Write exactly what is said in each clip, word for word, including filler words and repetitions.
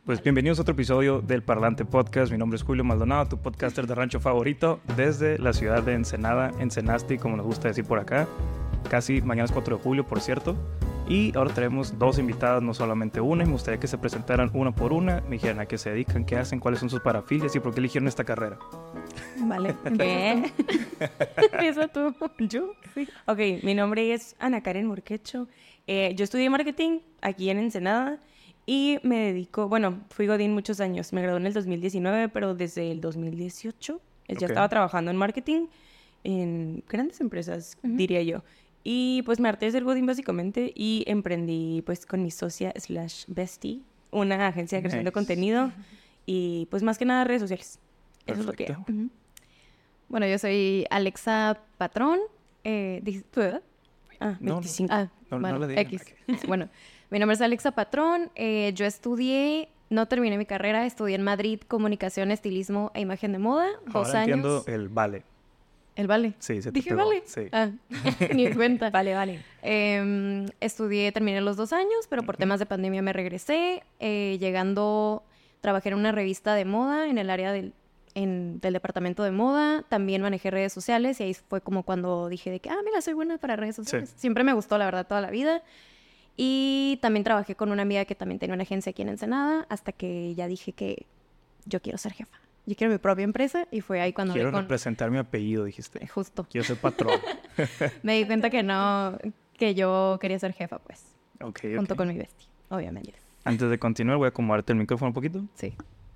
Pues bienvenidos a otro episodio del Parlante Podcast. Mi nombre es Julio Maldonado, tu podcaster de rancho favorito desde la ciudad de Ensenada, Ensenasti, como nos gusta decir por acá. Casi mañana es cuatro de julio, por cierto. Y ahora tenemos dos invitadas, no solamente una. Y me gustaría que se presentaran una por una. Me dijeran a qué se dedican, qué hacen, cuáles son sus parafilias y por qué eligieron esta carrera. Vale. ¿Qué? Empieza tú. ¿Yo? Sí. Ok, mi nombre es Ana Karen Morquecho. Eh, yo estudié marketing aquí en Ensenada y me dedico, bueno, fui godín muchos años. Me gradué en el dos mil diecinueve, pero desde el dos mil dieciocho ya okay. estaba trabajando en marketing en grandes empresas, uh-huh. diría yo. Y pues me harté de ser godín básicamente y emprendí pues con mi socia slash bestie una agencia de creación nice. de contenido y pues más que nada redes sociales. Eso Perfecto. es lo que hago. Uh-huh. Bueno, yo soy Alexa Patrón. Eh, ¿Tu edad? Ah, veinticinco. Ah, no, bueno, no le digan. X. Bueno, mi nombre es Alexa Patrón. Eh, yo estudié, no terminé mi carrera, estudié en Madrid Comunicación, Estilismo e Imagen de Moda. Ahora dos años. entiendo el vale. ¿El vale? Sí, se te ¿Dije pegó. vale? Sí. Ah, ni en cuenta. Vale, vale. Eh, estudié, terminé los dos años, pero por uh-huh. temas de pandemia me regresé. Eh, llegando, trabajé en una revista de moda en el área del, en, del departamento de moda. También manejé redes sociales y ahí fue como cuando dije de que, ah, mira, soy buena para redes sociales. Sí. Siempre me gustó, la verdad, toda la vida. Y también trabajé con una amiga que también tenía una agencia aquí en Ensenada hasta que ya dije que yo quiero ser jefa. Yo quiero mi propia empresa y fue ahí cuando... Quiero con... representar mi apellido, dijiste. Justo. Quiero ser patrón. Me di cuenta que no, que yo quería ser jefa, pues. Ok, Junto okay. con mi bestie, obviamente. Antes de continuar, voy a acomodarte el micrófono un poquito. Sí.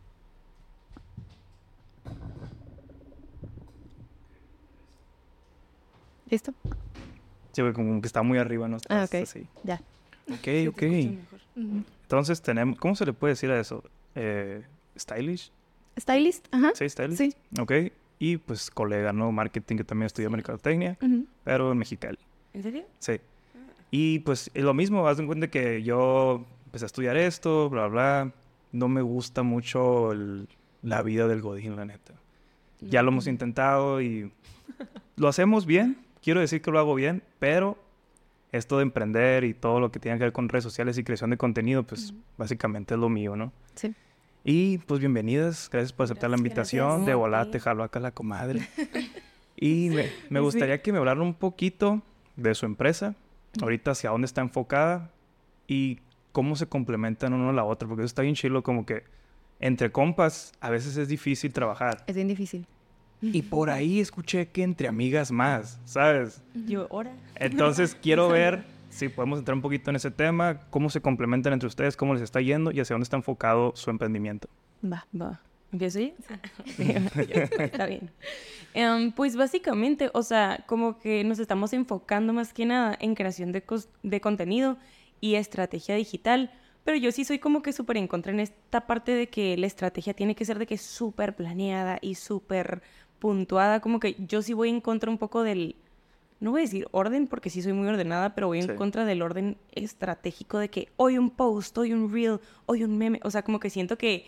¿Listo? Sí, como que está muy arriba, ¿no? Ah, ok. Así. Ya. Ok, ok. Uh-huh. Entonces, tenemos... ¿Cómo se le puede decir a eso? Eh, ¿Stylish? ¿Stylist? Ajá. Sí, stylist. Sí. Ok. Y pues colega, ¿no? Marketing, que también estudia sí. mercadotecnia, uh-huh. pero en Mexicali. ¿En serio? Sí. Y pues es lo mismo, haz en cuenta que yo empecé a estudiar esto, bla, bla. No me gusta mucho el, la vida del godín, la neta. No. Ya lo hemos intentado y lo hacemos bien. Quiero decir que lo hago bien, pero esto de emprender y todo lo que tiene que ver con redes sociales y creación de contenido, pues uh-huh. básicamente es lo mío, ¿no? Sí. Y pues bienvenidas, gracias por aceptar gracias, la invitación. Gracias. De volada te jalo acá la comadre. Y me, me gustaría sí. que me hablaran un poquito de su empresa, ahorita hacia dónde está enfocada y cómo se complementan uno a la otra, porque eso está bien chilo, como que entre compas a veces es difícil trabajar. Es bien difícil. Y por ahí escuché que entre amigas más, ¿sabes? Yo, ¿ahora? Entonces quiero ver si podemos entrar un poquito en ese tema, cómo se complementan entre ustedes, cómo les está yendo y hacia dónde está enfocado su emprendimiento. Va, va. ¿Empiezo yo? Sí. Está bien. Um, pues básicamente, o sea, como que nos estamos enfocando más que nada en creación de, cos- de contenido y estrategia digital, pero yo sí soy como que súper en contra en esta parte de que la estrategia tiene que ser de que súper planeada y súper puntuada, como que yo sí voy en contra un poco del... No voy a decir orden porque sí soy muy ordenada, pero voy en sí. contra del orden estratégico de que hoy un post, hoy un reel, hoy un meme. O sea, como que siento que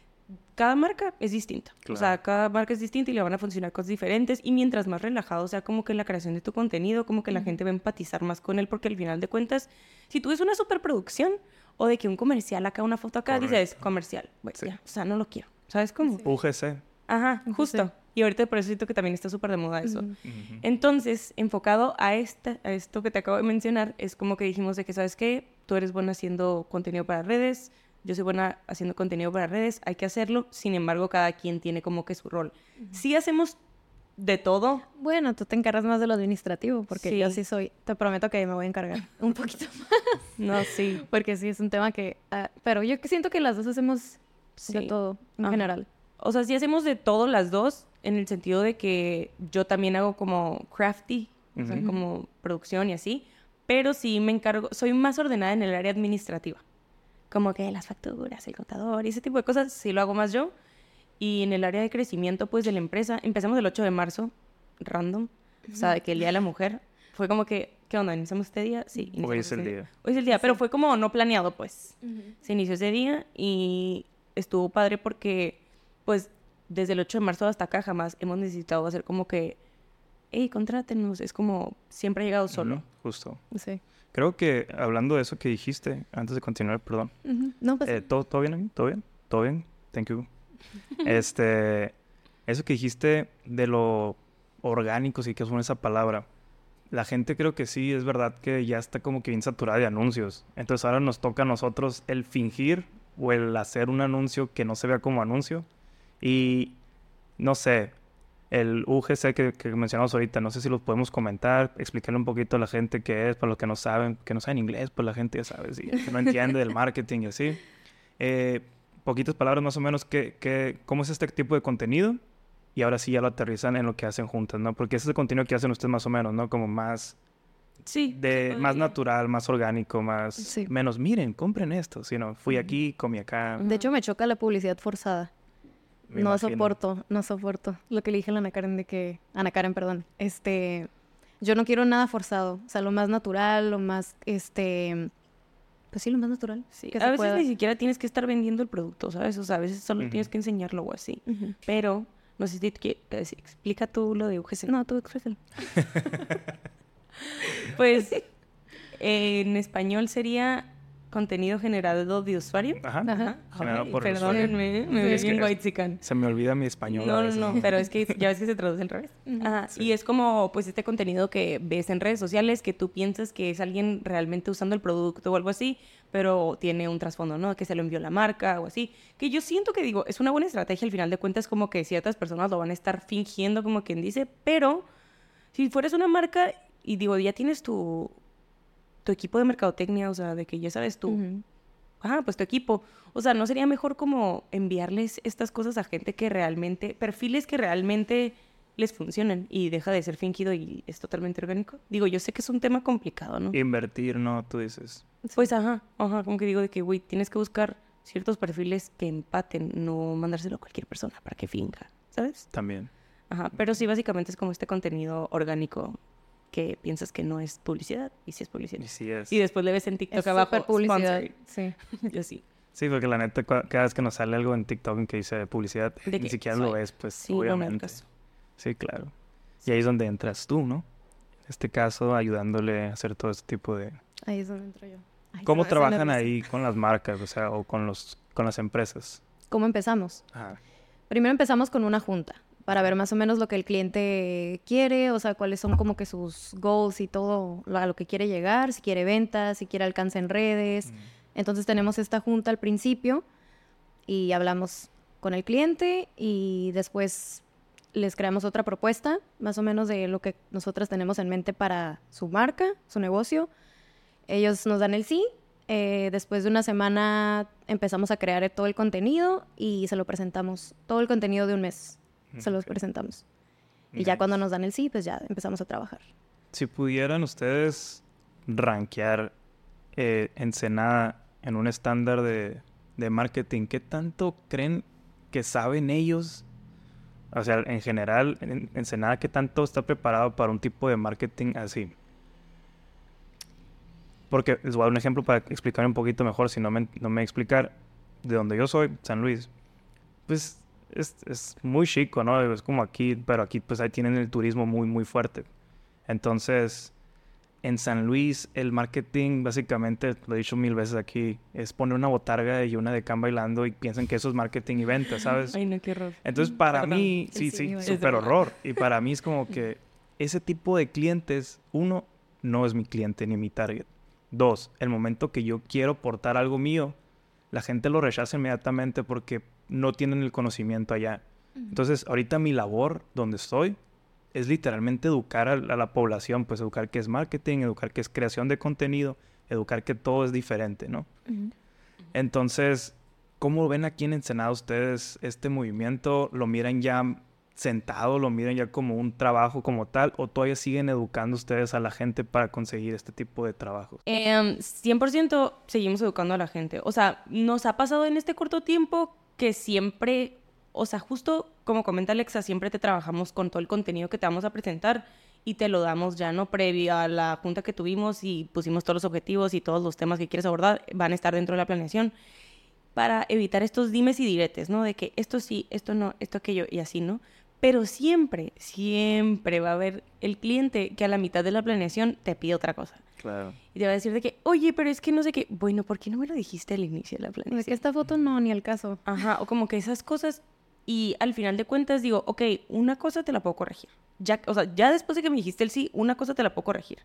cada marca es distinta. Claro. O sea, cada marca es distinta y le van a funcionar cosas diferentes. Y mientras más relajado sea como que la creación de tu contenido, como que la mm. gente va a empatizar más con él. Porque al final de cuentas, si tú ves una superproducción o de que un comercial acá, una foto acá, Correcto. dices comercial. Bueno, sí. ya, o sea, no lo quiero. ¿Sabes cómo? Sí. U G C. Ajá, U G C. justo. Y ahorita por eso siento que también está súper de moda eso. Uh-huh. Entonces, enfocado a, esta, a esto que te acabo de mencionar, es como que dijimos de que, ¿sabes qué? Tú eres buena haciendo contenido para redes, yo soy buena haciendo contenido para redes, hay que hacerlo. Sin embargo, cada quien tiene como que su rol. Uh-huh. Sí hacemos de todo. Bueno, tú te encargas más de lo administrativo, porque sí. yo sí soy... Te prometo que me voy a encargar un poquito más. No, sí. Porque sí, es un tema que... Uh, pero yo siento que las dos hacemos sí. de todo, en Ajá. general. O sea, sí hacemos de todo las dos, en el sentido de que yo también hago como crafty, uh-huh. o sea, como producción y así, pero sí me encargo, soy más ordenada en el área administrativa, como que las facturas, el contador y ese tipo de cosas, sí lo hago más yo, y en el área de crecimiento, pues, de la empresa, empezamos el ocho de marzo, random, uh-huh. o sea, de que el Día de la Mujer, fue como que, ¿qué onda? ¿Iniciamos este día? Sí. Hoy es el este día. día. Hoy es el día, sí. pero fue como no planeado, pues, uh-huh. se inició ese día y estuvo padre porque, pues, desde el ocho de marzo hasta acá jamás hemos necesitado hacer como que, hey, contrátenos. Es como, siempre ha llegado solo. Uh-huh, justo. Sí. Creo que hablando de eso que dijiste, antes de continuar, perdón. Uh-huh. No, pues... Eh, ¿todo, ¿Todo bien aquí? ¿Todo bien? ¿Todo bien? Thank you. Este, eso que dijiste de lo orgánico, sí que es una esa palabra. La gente creo que sí, es verdad que ya está como que bien saturada de anuncios. Entonces ahora nos toca a nosotros el fingir o el hacer un anuncio que no se vea como anuncio. Y no sé, el U G C que, que mencionamos ahorita, no sé si los podemos comentar, explicarle un poquito a la gente qué es, para los que no saben, que no saben inglés, pues la gente ya sabe, sí, que no entiende del marketing y así. Eh, poquitas palabras más o menos, ¿qué, qué, ¿cómo es este tipo de contenido? Y ahora sí ya lo aterrizan en lo que hacen juntas, ¿no? Porque ese es el contenido que hacen ustedes más o menos, ¿no? Como más... Sí. De, más natural, más orgánico, más... Sí. Menos, miren, compren esto. Sino, fui aquí, comí acá. De hecho, me choca la publicidad forzada. Me no imagino. soporto, no soporto. Lo que le dije a la Ana Karen de que... Ana Karen, perdón. Este... Yo no quiero nada forzado. O sea, lo más natural, lo más, este... Pues sí, lo más natural. Sí. que A se veces pueda. ni siquiera tienes que estar vendiendo el producto, ¿sabes? O sea, a veces solo Ujú. tienes que enseñarlo o así. Ujú. Pero, no sé si te quieres... Explica tú lo de U G C. No, tú exprésalo. Pues, eh, en español sería contenido generado de usuario. Ajá. Ajá. Generado Ay, por el perdónenme, ¿eh? me Sí, veo es que bien es- whitezican. Se me olvida mi español. a No, no, veces. no, pero es que ya ves que se traduce al revés. Ujú. Ajá, Sí. y es como, pues, este contenido que ves en redes sociales que tú piensas que es alguien realmente usando el producto o algo así, pero tiene un trasfondo, ¿no? Que se lo envió la marca o así. Que yo siento que, digo, es una buena estrategia al final de cuentas, como que ciertas personas lo van a estar fingiendo, como quien dice, pero si fueras una marca y, digo, ya tienes tu, tu equipo de mercadotecnia, o sea, de que ya sabes tú, Ujú. ah, pues tu equipo. O sea, ¿no sería mejor como enviarles estas cosas a gente que realmente, perfiles que realmente les funcionen y deja de ser fingido y es totalmente orgánico? Digo, yo sé que es un tema complicado, ¿no? Invertir, ¿no? Tú dices. Pues ajá, ajá, como que digo de que, güey, tienes que buscar ciertos perfiles que empaten, no mandárselo a cualquier persona para que finja, ¿sabes? También. Ajá, pero sí, básicamente es como este contenido orgánico que piensas que no es publicidad y sí es publicidad. Y sí es. Y después le ves en TikTok Es abajo, súper publicidad. sponsored. Sí. Y así. Sí, porque la neta, cua- cada vez que nos sale algo en TikTok en que dice publicidad, De ni que siquiera soy- lo ves, pues, Sí, no me hagas obviamente. caso. Sí, claro. Y ahí es donde entras tú, ¿no? En este caso, ayudándole a hacer todo este tipo de... Ahí es donde entro yo. Ay, ¿Cómo se me hace trabajan nerviosa. ahí con las marcas, o sea, o con los con las empresas? ¿Cómo empezamos? Ajá. Primero empezamos con una junta para ver más o menos lo que el cliente quiere, o sea, cuáles son como que sus goals y todo lo- a lo que quiere llegar, si quiere ventas, si quiere alcance en redes. Entonces tenemos esta junta al principio y hablamos con el cliente y después les creamos otra propuesta, más o menos de lo que nosotras tenemos en mente para su marca, su negocio. Ellos nos dan el sí. Eh, después de una semana empezamos a crear todo el contenido y se lo presentamos. Todo el contenido de un mes se los Ok. presentamos. Y ya Nice. cuando nos dan el sí, pues ya empezamos a trabajar. Si pudieran ustedes rankear eh, Ensenada en un estándar de, de marketing, ¿qué tanto creen que saben ellos? O sea, en general, en Ensenada, ¿qué tanto está preparado para un tipo de marketing así? Porque les voy a dar un ejemplo para explicar un poquito mejor, si no me, no me explicar. De donde yo soy, San Luis, pues es, es muy chico, ¿no? Es como aquí, pero aquí pues ahí tienen el turismo muy, muy fuerte. Entonces, en San Luis, el marketing, básicamente, lo he dicho mil veces aquí, es poner una botarga y una de can bailando y piensan que eso es marketing y venta, ¿sabes? Ay, no, qué horror. Entonces, para Perdón. mí, Sí, sí, sí, sí, iba a decir. súper horror. Y para mí es como que ese tipo de clientes, uno, no es mi cliente ni mi target. Dos, el momento que yo quiero portar algo mío, la gente lo rechaza inmediatamente porque no tienen el conocimiento allá. Entonces, ahorita mi labor, donde estoy, es literalmente educar a, a la población, pues educar qué es marketing, educar qué es creación de contenido, educar que todo es diferente, ¿no? Entonces, ¿cómo ven aquí en Ensenada ustedes este movimiento? ¿Lo miran ya sentado? ¿Lo miran ya como un trabajo como tal? ¿O todavía siguen educando ustedes a la gente para conseguir este tipo de trabajos? Em, cien por ciento seguimos educando a la gente. O sea, nos ha pasado en este corto tiempo que siempre, o sea, justo como comenta Alexa, siempre te trabajamos con todo el contenido que te vamos a presentar y te lo damos ya, ¿no? Previo a la junta que tuvimos y pusimos todos los objetivos y todos los temas que quieres abordar van a estar dentro de la planeación para evitar estos dimes y diretes, ¿no? De que esto sí, esto no, esto aquello y así, ¿no? Pero siempre, siempre va a haber el cliente que a la mitad de la planeación te pide otra cosa. Claro. Y te va a decir de que, oye, pero es que no sé qué. Bueno, ¿por qué no me lo dijiste al inicio de la planeación? De que esta foto no, ni al caso. Ajá, o como que esas cosas. Y al final de cuentas digo, ok, una cosa te la puedo corregir. Ya, o sea, ya después de que me dijiste el sí, una cosa te la puedo corregir.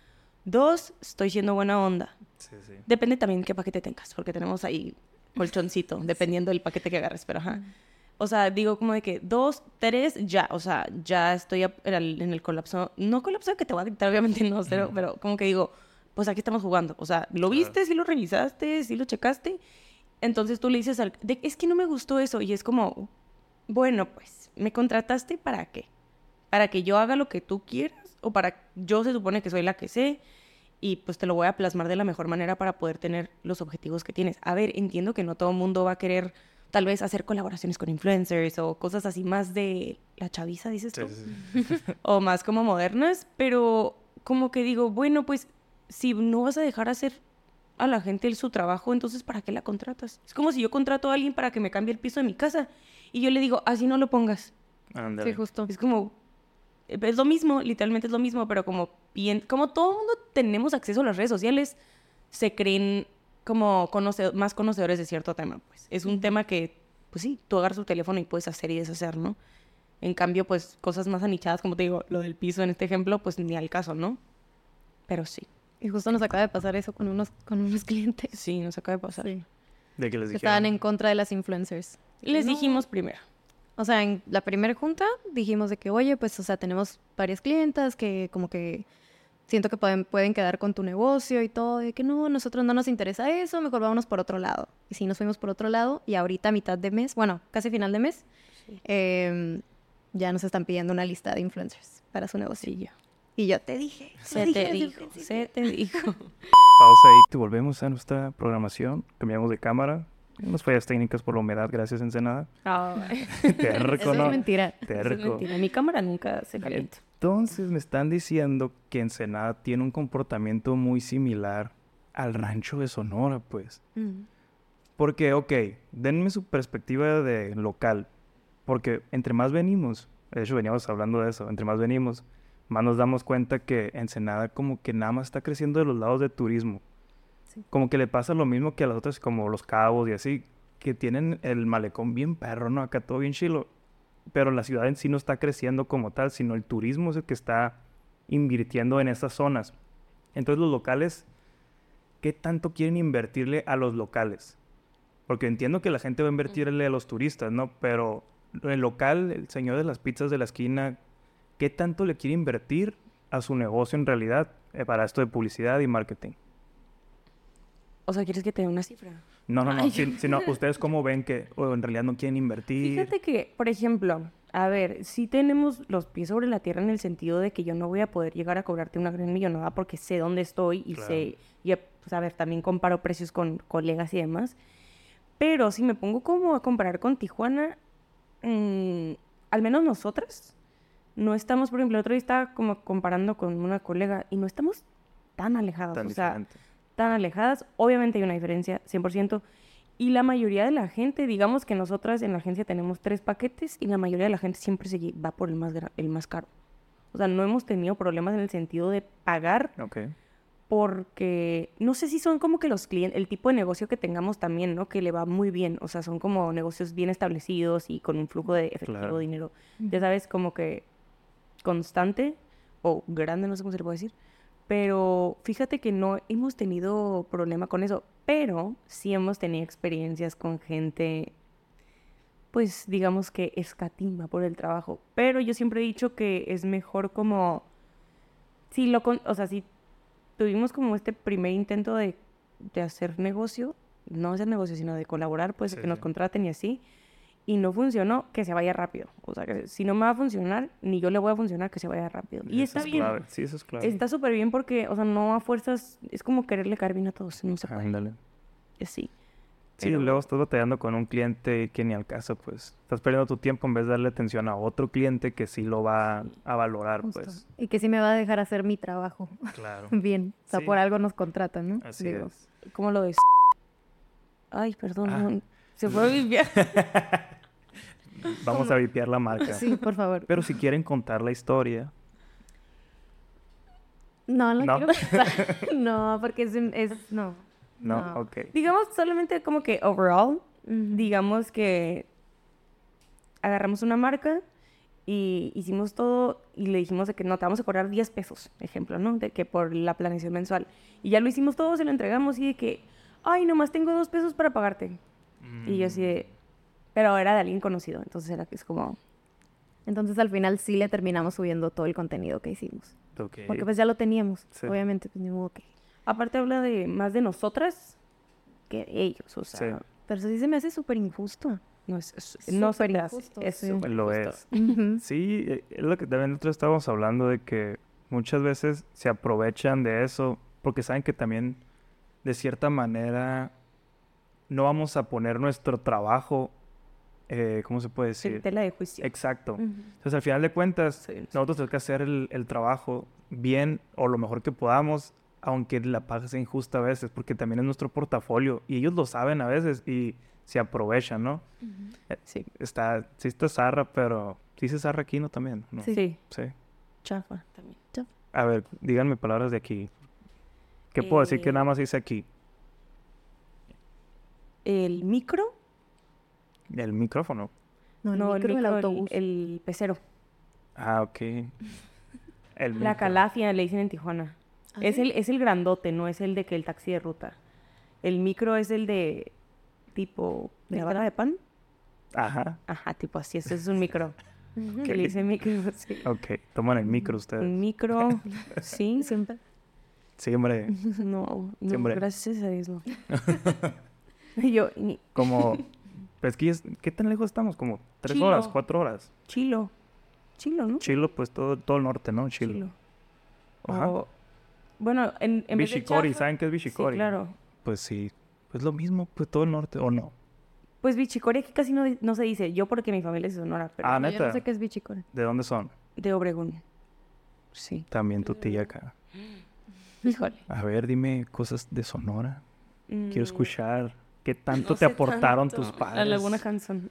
Dos, estoy siendo buena onda. Sí, sí. Depende también qué paquete tengas, porque tenemos ahí colchoncito, dependiendo del paquete que agarres, pero ajá. O sea, digo como de que dos, tres, ya, o sea, ya estoy a- en el, en el colapso. No colapso que te voy a dictar, obviamente no, cero, pero como que digo, pues aquí estamos jugando. O sea, ¿lo viste? ¿Sí lo revisaste? ¿Sí lo checaste? Entonces tú le dices, al, de, es que no me gustó eso. Y es como, bueno, pues, ¿me contrataste para qué? ¿Para que yo haga lo que tú quieras? ¿O para yo se supone que soy la que sé? Y pues te lo voy a plasmar de la mejor manera para poder tener los objetivos que tienes. A ver, entiendo que no todo el mundo va a querer tal vez hacer colaboraciones con influencers o cosas así más de la chaviza, dices tú, Sí, sí, sí. o más como modernas, pero como que digo, bueno, pues si no vas a dejar hacer a la gente el- su trabajo, entonces ¿para qué la contratas? Es como si yo contrato a alguien para que me cambie el piso de mi casa y yo le digo, así no lo pongas. Ándale. Sí, justo. Es como, es lo mismo, literalmente es lo mismo, pero como bien, como todo el mundo tenemos acceso a las redes sociales, se creen como conoce- más conocedores de cierto tema, pues. Es un tema que, pues sí, tú agarras tu teléfono y puedes hacer y deshacer, ¿no? En cambio, pues, cosas más anichadas, como te digo, lo del piso en este ejemplo, pues ni al caso, ¿no? Pero sí, Y justo nos acaba de pasar eso con unos, con unos clientes. sí, nos acaba de pasar. Sí. De que les Que dijeron. estaban en contra de las influencers. Les No. dijimos primero. O sea, en la primera junta dijimos de que, oye, pues, o sea, tenemos varias clientas que como que siento que pueden, pueden quedar con tu negocio y todo, de que no, nosotros no nos interesa eso, mejor vámonos por otro lado. Y sí, nos fuimos por otro lado y ahorita a mitad de mes, bueno, casi final de mes, Sí. eh, ya nos están pidiendo una lista de influencers para su negocio. Sí, ya. Y yo te dije. Se lo te dije desde el dijo, principio. se te dijo. Pausa ahí. Te volvemos a nuestra programación. Cambiamos de cámara. Unas fallas técnicas por la humedad, gracias Ensenada. Ay, Terco, Eso ¿no? es mentira. eso es Terco. mentira. Mi cámara nunca se calienta. Entonces me están diciendo que Ensenada tiene un comportamiento muy similar al rancho de Sonora, pues. Mm. Porque, ok, denme su perspectiva de local. Porque entre más venimos, de hecho veníamos hablando de eso, entre más venimos, más nos damos cuenta que Ensenada como que nada más está creciendo de los lados de turismo. Sí. Como que le pasa lo mismo que a las otras, como Los Cabos y así, que tienen el malecón bien perro, ¿no? Acá todo bien chilo. Pero la ciudad en sí no está creciendo como tal, sino el turismo es el que está invirtiendo en esas zonas. Entonces los locales, ¿qué tanto quieren invertirle a los locales? Porque entiendo que la gente va a invertirle a los turistas, ¿no? Pero el local, el señor de las pizzas de la esquina, ¿qué tanto le quiere invertir a su negocio en realidad eh, para esto de publicidad y marketing? O sea, ¿quieres que te dé una cifra? No, no, no. Ay. Si, sino, ¿ustedes cómo ven que o en realidad no quieren invertir? Fíjate que, por ejemplo, a ver, sí tenemos los pies sobre la tierra en el sentido de que yo no voy a poder llegar a cobrarte una gran millonada porque sé dónde estoy y Claro. sé, y pues, a ver, también comparo precios con colegas y demás. Pero si me pongo como a comparar con Tijuana, mm, al menos nosotras, no estamos, por ejemplo, el otro día estaba como comparando con una colega y no estamos tan alejadas, Tan o sea, diferente. tan alejadas. Obviamente hay una diferencia, cien por ciento. Y la mayoría de la gente, digamos que nosotras en la agencia tenemos tres paquetes y la mayoría de la gente siempre se lle- va por el más, gra- el más caro. O sea, no hemos tenido problemas en el sentido de pagar Ok. porque no sé si son como que los clientes, el tipo de negocio que tengamos también, ¿no? Que le va muy bien. O sea, son como negocios bien establecidos y con un flujo de efectivo, Claro. dinero. Ya sabes, como que constante o grande, no sé cómo se le puede decir. Pero fíjate que no hemos tenido problema con eso, pero sí hemos tenido experiencias con gente, pues digamos que escatima por el trabajo. Pero yo siempre he dicho que es mejor como, si lo, con- o sea, si tuvimos como este primer intento de, de hacer negocio, no hacer negocio, sino de colaborar, pues de Sí, que nos sí. contraten y así, y no funcionó, que se vaya rápido. O sea, que si no me va a funcionar, ni yo le voy a funcionar, que se vaya rápido. Y Eso está es bien. clave. Sí, eso es clave. Está súper bien porque, o sea, no a fuerzas, es como quererle caer bien a todos, no se puede. Ándale. Sí. Sí, Pero- luego estás batallando con un cliente que ni al caso, pues. Estás perdiendo tu tiempo en vez de darle atención a otro cliente que sí lo va a valorar, Justo. pues. Y que sí me va a dejar hacer mi trabajo Claro. bien. O sea, Sí. por algo nos contratan, ¿no? Así Digo, es. ¿Cómo lo de? Ay, perdón, Ah. no, se fue bien. Vamos como- a vipiar la marca. Sí, por favor. Pero si quieren contar la historia... No, no, ¿No? quiero contar. No, porque es, un- es no. No, No. ok. Digamos solamente como que overall, Ujú. digamos que agarramos una marca y hicimos todo y le dijimos de que no, te vamos a cobrar diez pesos, ejemplo, ¿no? De que por la planeación mensual. Y ya lo hicimos todo, se lo entregamos y de que, ay, nomás tengo dos pesos para pagarte. Y yo así de, pero era de alguien conocido, entonces era que es como, Entonces al final sí le terminamos subiendo todo el contenido que hicimos. Ok. Porque pues ya lo teníamos. Sí. Obviamente, pues ni modo que... aparte habla de más de nosotras que de ellos, o sea, Sí. Pero eso sí se me hace súper injusto. no es, es- no se Súper te hace, injusto, es sí. súper Lo injusto. es. Ujú. Sí, eh, es lo que también nosotros estábamos hablando de que muchas veces se aprovechan de eso porque saben que también de cierta manera no vamos a poner nuestro trabajo, eh, ¿cómo se puede Sí, decir? tela de juicio. Exacto. Ujú. Entonces al final de cuentas Sí, sí. nosotros tenemos que hacer el, el trabajo bien o lo mejor que podamos, aunque la paga sea injusta a veces, porque también es nuestro portafolio y ellos lo saben a veces y se aprovechan, ¿no? Eh, Sí, Está, sí está zarra, pero sí se zarra aquí, ¿no? También, ¿no? sí, sí, Sí. chafa también. A ver, díganme palabras de aquí. ¿Qué puedo decir que Eh, nada más dice aquí? El micro, El micrófono. No, el no, el micro, el micro, el, autobús. el pecero. Ah, ok. El La micro. calafia le dicen en Tijuana. ¿Ah, Es sí? el, es el grandote, no es el de que el taxi de ruta. El micro es el de tipo de ¿De barra de pan. Ajá. Ajá, tipo así, ese es un micro. Ujú. Que le dicen micro, sí. Ok. Toman el micro ustedes. Un micro, sí. Siempre. Sí, hombre. No, no, hombre. gracias a Dios no. Y yo, ni- Como... Pues, ¿qué, es- ¿qué tan lejos estamos? Como tres Chilo. horas, cuatro horas. chilo. Chilo, ¿no? Chilo, pues todo, todo el norte, ¿no? Chilo. Chilo. Ajá. O, bueno, en, en vez de Bichicori, chafa- ¿saben qué es Sí, Bichicori? claro. Pues sí. Pues lo mismo, pues todo el norte, ¿o no? Pues bichicori aquí casi no, di- no se dice. Yo porque mi familia es de Sonora, pero Ah, No, yo ¿neta? no sé qué es bichicora. ¿De dónde son? de Obregón. Sí. También tu tía acá. Híjole. A ver, dime cosas de Sonora. Quiero Mm, escuchar qué tanto no te sé aportaron tanto. tus padres. La Laguna Hanson.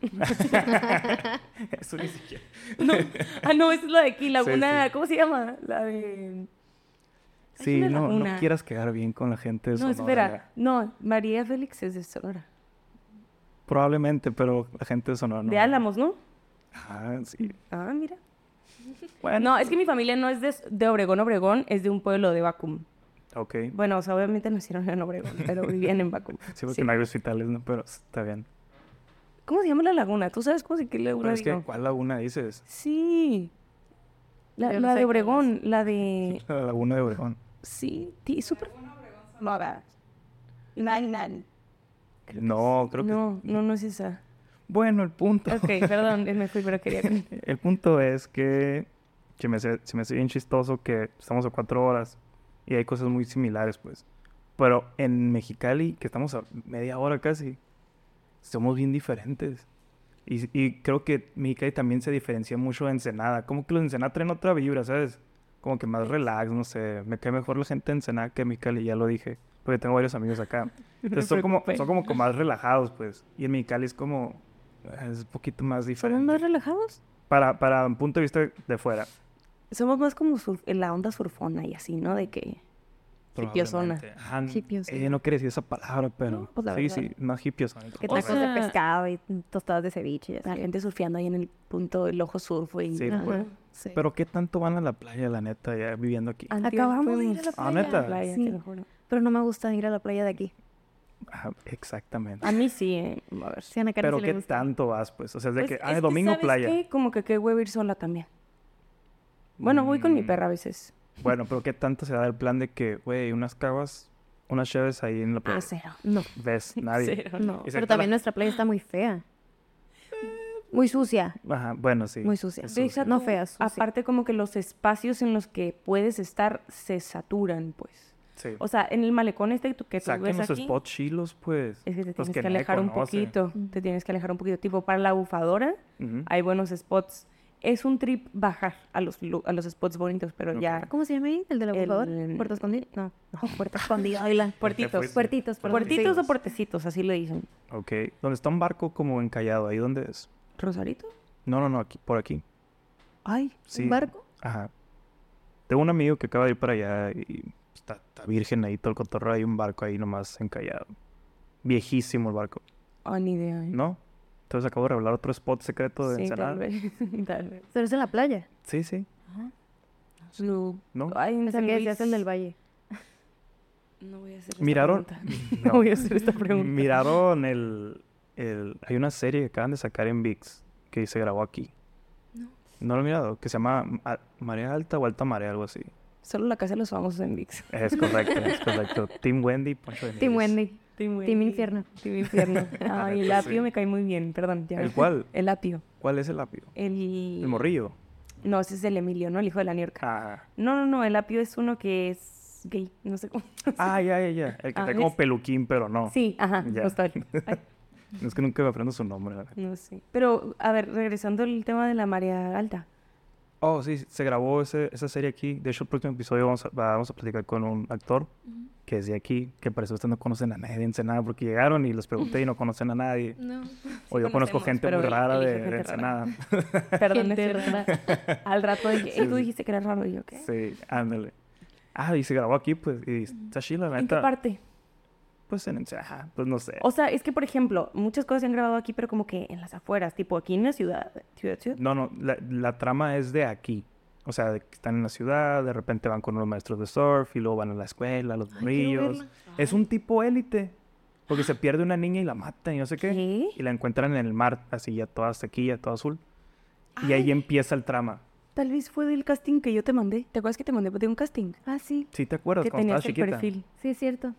Eso ni siquiera. No. Ah, no, esa es la de aquí, Laguna. sí. ¿Cómo se llama? La de. Hay Sí, una no, no laguna. quieras quedar bien con la gente de No, Sonora. espera. No, María Félix es de Sonora. Probablemente, pero la gente de Sonora no. De Álamos, ¿no? Ah, sí. Ah, mira. Bueno. No, es que mi familia no es de, de Obregón, Obregón, es de un pueblo de Bacum. Ok. Bueno, o sea, obviamente nacieron en Obregón, pero vivían en Bacum. Sí, porque Sí. no hay hospitales, ¿no? Pero está bien. ¿Cómo se llama la laguna? ¿Tú sabes cómo se qué laguna Pero es que, digo? ¿cuál laguna dices? Sí. La, Yo no la sé de cuál es. Obregón, la de... La laguna de Obregón. Sí, ti- súper... Moda. Nan, nan. No, creo que... No, no, no es esa. Bueno, el punto... Ok, perdón, me fui, pero quería... El punto es que, que me hace- se me hace bien chistoso que estamos a cuatro horas y hay cosas muy similares, pues. Pero en Mexicali, que estamos a media hora casi, somos bien diferentes. Y, y creo que Mexicali también se diferencia mucho de Ensenada. Como que los de Ensenada traen otra vibra, ¿sabes? Como que más relax, no sé. Me cae mejor la gente de Ensenada que Mexicali, ya lo dije. Porque tengo varios amigos acá. Entonces son como, preocupé. son como que más relajados, pues. Y en Mexicali es como... Es un poquito más diferente. ¿Somos más relajados? Para, para un punto de vista de fuera. Somos más como surf- en la onda surfona y así, ¿no? De que... Hipiosona. Probablemente. Ajá, n- Hipiosona. eh, no quería decir esa palabra, pero... No, pues la sí, verdad. sí, más hipiosona. Que O tacos sea- de pescado y tostadas de ceviche. y así. La gente surfeando ahí en el punto del ojo surfo y... Sí, Ajá. pues. Sí. Pero ¿qué tanto van a la playa, la neta, ya viviendo aquí? Antier Acabamos de ir a fuimos la Ah, playa. ¿neta? playa, Sí. te lo juro. Pero no me gusta ir a la playa de aquí. Ajá, exactamente. A mí sí, eh. A ver. Sí, a Ana Karen Pero sí le ¿qué gusta. tanto vas, pues? O sea, es de Pues, que, es ah, que, domingo ¿sabes playa. qué? Como que qué huevo ir sola también. Bueno, voy con mi Mm, perra a veces. Bueno, pero ¿qué tanto se da el plan de que, güey, unas caguas, unas chaves ahí en la playa? Ah, cero. No, ¿Ves? Nadie. Cero. no. Y se Pero quita también la- nuestra playa está muy fea. Muy sucia. Ajá, bueno, sí. Muy sucia. Es Deja No tú, fea, sucia. Aparte como que los espacios en los que puedes estar se saturan, pues. Sí. O sea, en el malecón este que tú que tú Saquen ves los aquí, spots chilos, pues. es que te los tienes que, nadie alejar un conoce. poquito. Te tienes que alejar un poquito. Tipo, para la bufadora Ujú. hay buenos spots. Es un trip bajar a los, lu- a los spots bonitos, pero Ok. ya... ¿Cómo se llama ahí? ¿El de la El- bufadora? ¿Puerto Escondido? No, no, Puerto Escondido. Ahí la... Puertitos. fuiste. Puertitos, perdón. Puertitos Sí. o puertecitos, así le dicen. Ok. ¿Dónde está un barco como encallado? ¿Ahí dónde es? ¿Rosarito? No, no, no, aquí, por aquí. Ay, Sí. ¿Un barco? Ajá. Tengo un amigo que acaba de ir para allá y está, está virgen ahí, todo el cotorreo, hay un barco ahí nomás encallado. Viejísimo el barco, oh, ni idea. ¿eh? ¿no? Entonces acabo de revelar otro spot secreto de Sí, Ensenada. tal vez. Tal vez. Pero es en la playa. Sí, sí. Lo- ¿No? Ay, en O sea, San que Luis. decías el del valle. No voy a hacer esta Miraron, pregunta. no. No voy a hacer esta pregunta. Miraron el, el... Hay una serie que acaban de sacar en ViX que se grabó aquí. No. ¿No lo he mirado? Que se llama Ma- Marea Alta o Alta Marea, algo así. Solo la casa de los famosos en ViX. Es correcto, es correcto. Team Wendy, Poncho de Team Nigris. Wendy. Team Team Infierno. Team Infierno. Ay, el Pues apio sí. me cae muy bien, perdón. ya. ¿El cuál? El apio. ¿Cuál es el apio? El... El morrillo. No, ese es el Emilio, ¿no? El hijo de la New York. Ah, No, no, no, el apio es uno que es gay, no sé cómo. ah ya, ya, ya. El que Ah, está como ¿ves? peluquín, pero no. Sí, ajá, Ya. justo él. Ay, Es que nunca me aprendo su nombre. ¿verdad? no sé. Pero, a ver, regresando al tema de la marea alta. Oh, sí, se grabó ese, esa serie aquí. De hecho, el próximo episodio vamos a, vamos a platicar con un actor que es de aquí, que parece que ustedes no conocen a nadie de Ensenada porque llegaron y les pregunté y no conocen a nadie. No. O yo conozco conocemos, gente pero muy él rara eligió de, de gente Ensenada. Perdón, Gente es cierto. Al rato dije, "Ey, tú dijiste que era raro", y yo, ¿qué? Sí, ándale. Ah, y se grabó aquí, pues, y está chila, la ¿En qué neta. parte? Pues en Ensenada, pues no sé. O sea, es que, por ejemplo, muchas cosas se han grabado aquí, pero como que en las afueras, tipo aquí en la ciudad. ¿Ciudad, ciudad? No, no, la, la trama es de aquí. O sea, de que están en la ciudad, de repente van con unos maestros de surf y luego van a la escuela, los quiero morrillos. verla. Es un tipo élite. Porque se pierde una niña y la matan y no sé qué. ¿Qué? Y la encuentran en el mar, así ya toda sequilla, toda azul. Y ahí Ay. empieza el trama. Tal vez fue del casting que yo te mandé. ¿Te acuerdas que te mandé de un casting? Ah, sí. ¿Sí te acuerdas Que cuando tenías estabas el chiquita? perfil. Sí, es cierto.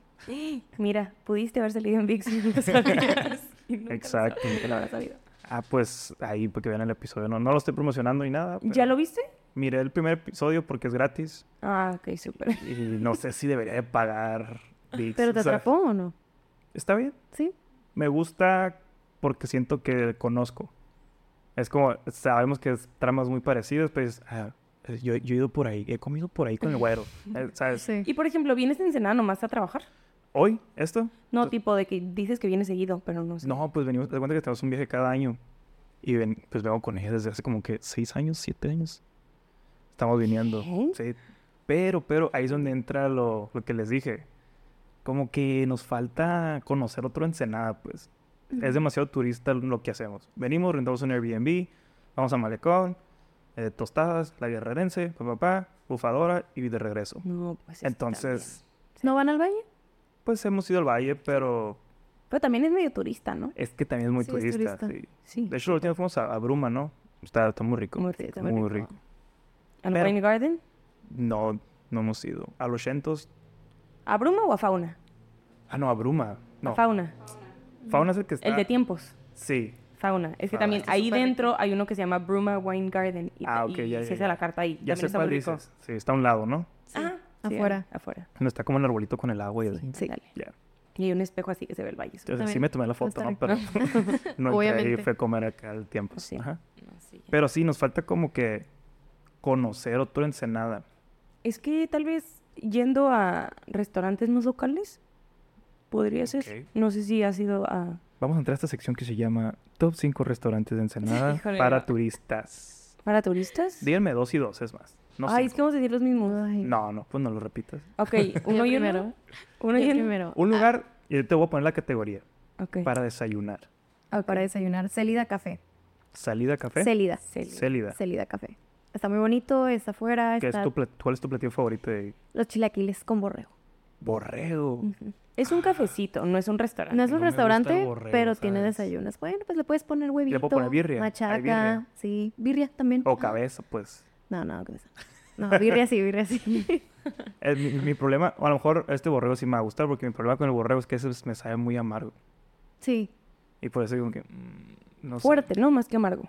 Mira, pudiste haber salido en ViX y no lo sabías. Y nunca lo Exacto. sabías, que lo habrás sabido. Ah, pues ahí, porque vean el episodio. No, no lo estoy promocionando ni nada. ¿Ya pero lo viste? Miré el primer episodio porque es gratis. Ah, ok, súper. Y no sé si debería de pagar ViX. ¿Pero te O sea, atrapó o no? Está bien. Sí. Me gusta porque siento que conozco. Es como, sabemos que es tramas muy parecidas, pues ah, yo, yo he ido por ahí, he comido por ahí con el güero. eh, ¿Sabes? Sí. Y por ejemplo, ¿vienes de Ensenada nomás a trabajar? ¿Hoy? ¿Esto? No, tipo de que dices que vienes seguido, pero no sé. No, pues venimos, te das cuenta que tenemos un viaje cada año. Y ven, pues vengo con ella desde hace como que seis años, siete años. Estamos viniendo. ¿Qué? Sí. Pero, pero ahí es donde entra lo, lo que les dije. Como que nos falta conocer otro Ensenada, pues. Es demasiado turista lo que hacemos. Venimos, rentamos un Airbnb, vamos a Malecón, eh, tostadas, la guerrerense, papá, papá, bufadora y de regreso. No, pues está Entonces, ¿No van al valle? pues hemos ido al valle, pero bien. Pero también es medio turista, ¿no? es que también es muy Sí, es turista. turista. Sí. Sí. De hecho, la última vez fuimos a, a Bruma, ¿no? Está, está muy rico. Muy rico, Está muy muy rico. rico. ¿Al Pero- Wine Garden? No, no hemos ido. A los Shentos. ¿A Bruma o a Fauna? Ah, no, a Bruma. No, A Fauna. Fauna es el que está. El de tiempos. Sí. Fauna. Es que Fauna. también Está ahí súper dentro hay uno que se llama Bruma Wine Garden. Y, Ah, ok, y ya, se ya, hace ya. la carta ahí. Ya También sé está cuál muy rico. dices. Sí, está a un lado, ¿no? Ah, sí, Afuera. Afuera. No está como el arbolito con el agua y así. Sí. Dale. Ya. Y hay un espejo así que se ve el valle. Entonces, sí También. me tomé la foto, Está ¿no? Pero no entré ahí, Obviamente. fue a comer acá al tiempo. Sí. Ajá. No, sí. Pero sí, nos falta como que conocer otro Ensenada. Es que tal vez yendo a restaurantes más locales, podría ser. Ok. No sé si has ido a... Vamos a entrar a esta sección que se llama Top cinco restaurantes de Ensenada Híjole, para no. turistas. ¿Para turistas? Díganme dos y dos, es más. No Ay, cinco. es que vamos a decir los mismos. Ay. No, no, pues no lo repitas. Ok, Yo uno y primero. uno. Uno Yo y uno. primero. Un lugar, y yo te voy a poner la categoría, Ok. para desayunar. Ah, para desayunar. Célida Café. ¿Salida café? Célida. Célida. Célida. Célida Café. Está muy bonito, está afuera, ¿Qué es está tu plat- ¿Cuál es tu platillo favorito de los chilaquiles con borrego. borrego? Ujú. Es un cafecito, no es un restaurante. No es no un me gusta el restaurante, borrego, pero tiene ¿sabes? desayunos. Bueno, pues le puedes poner huevito, puedo poner birria? ¿Hay machaca, birria? sí, birria también. O cabeza, pues. No, no, cabeza. No, birria sí, birria sí. Eh, mi, mi problema, o a lo mejor este borrego sí me va a gustar, porque mi problema con el borrego es que ese me sabe muy amargo. Sí, Y por eso digo que, mm, no sé. Fuerte, ¿no? Más que amargo.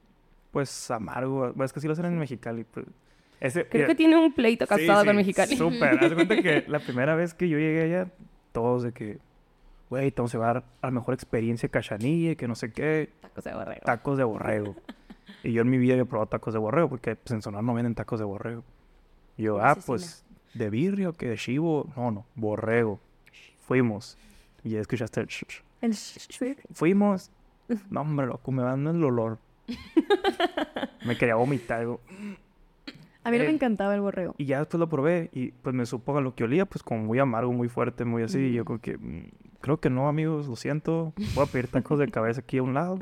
Pues amargo. Bueno, es que sí lo hacen en Mexicali. Pues. Ese, Creo mira, que tiene un pleito sí, casado sí, con Mexicali. Súper. Haz de cuenta que la primera vez que yo llegué allá, todos de que, güey, te vamos a llevar a la mejor experiencia cachanilla, que no sé qué, Tacos de borrego. tacos de borrego. Y yo en mi vida había probado tacos de borrego, porque pues, en Sonora no venden tacos de borrego. Y yo, Pura ah, asesina. pues, ¿de birria o qué? ¿De chivo? No, no, borrego. Fuimos. Y ya escuchaste el sh- sh. el sh- sh- Fuimos. No, hombre, loco, me dan el olor. Me quería vomitar. Digo, A mí no Eh, me encantaba el borrego. y ya después lo probé y pues me supo a lo que olía, pues como muy amargo, muy fuerte, muy así. Y yo creo que, mm, creo que no, amigos, lo siento. Voy a pedir tacos de cabeza aquí a un lado.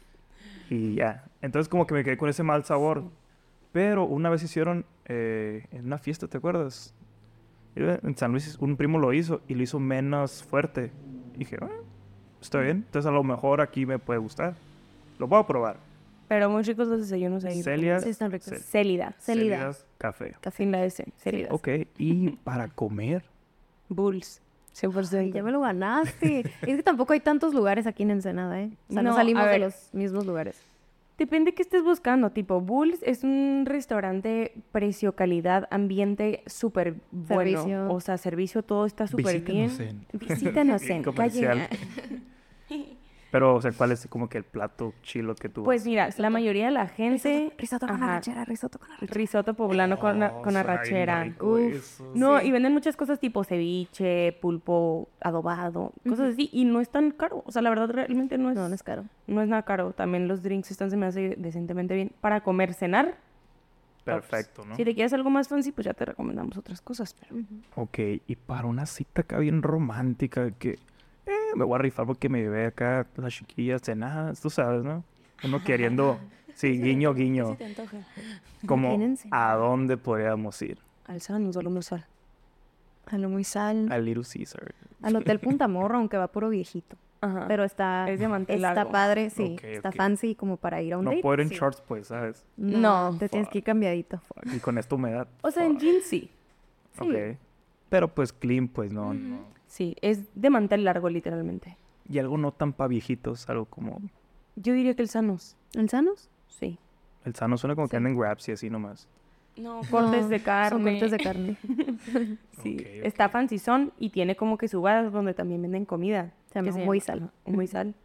Y ya. Entonces como que me quedé con ese mal sabor. Pero una vez hicieron eh, en una fiesta, ¿te acuerdas? Era en San Luis, un primo lo hizo y lo hizo menos fuerte. Y dije, ah, está bien. Entonces a lo mejor aquí me puede gustar. Lo puedo probar. Pero muy ricos los desayunos ahí. Celia. Sí, están ricos. Cel- Célida. Célida. Celidas Café. Sin la S. Célida. Ok. Y para comer. Bulls. cien por ciento. Ay, ya me lo ganaste. Es que tampoco hay tantos lugares aquí en Ensenada, ¿eh? O sea, no, No, salimos a de ver. los mismos lugares. Depende qué estés buscando. Tipo, Bulls es un restaurante precio, calidad, ambiente súper bueno. Servicio. O sea, servicio, todo está súper bien. Visítenos en- Visítanos Bien en comercial. calle. Pero, o sea, ¿cuál es como que el plato chilo que tú Pues mira, la mayoría de la gente... Risotto con Ajá. arrachera, risotto con arrachera. Risotto poblano con, Oh, con suena bien arrachera. rico Uf. eso, No, sí. y venden muchas cosas tipo ceviche, pulpo adobado, cosas así. Y no es tan caro. O sea, la verdad realmente no es, No, no es caro. no es nada caro. También los drinks están, se me hace decentemente bien. Para comer, cenar. Perfecto, ¿no? Si te quieres algo más fancy, pues ya te recomendamos otras cosas. Pero... Ok, y para una cita acá bien romántica que eh, me voy a rifar porque me llevé acá las chiquillas cenadas, tú sabes, ¿no? Uno queriendo, sí, guiño, guiño, te antoja? como Imagínense. a dónde podríamos ir. Al sal, solo no sal. A lo muy sal. Al Little Caesar. Al Hotel Punta Morro, aunque va puro viejito. Ajá. Pero está, Es de mantel está largo. padre, sí. Ok, está ok. fancy como para ir a un No date. puedo ir en sí. shorts, pues, ¿sabes? No, No. te tienes que ir cambiadito. Fuck, y con esta humedad. O sea, en fuck. jeans sí. Sí. Ok. Pero pues clean, pues, no, no. Sí, es de mantel largo, literalmente. Y algo no tan pa' viejitos, algo como... Yo diría que el Sanos. ¿En sanos? Sí. El sano suena como que Sí. andan grabs y así nomás. No, cortes No, de carne. Son cortes de carne. Sí, Ok, ok. está fancy son y tiene como que subadas donde también venden comida. Se llama que Muy Sal. ajá, Muy Sal.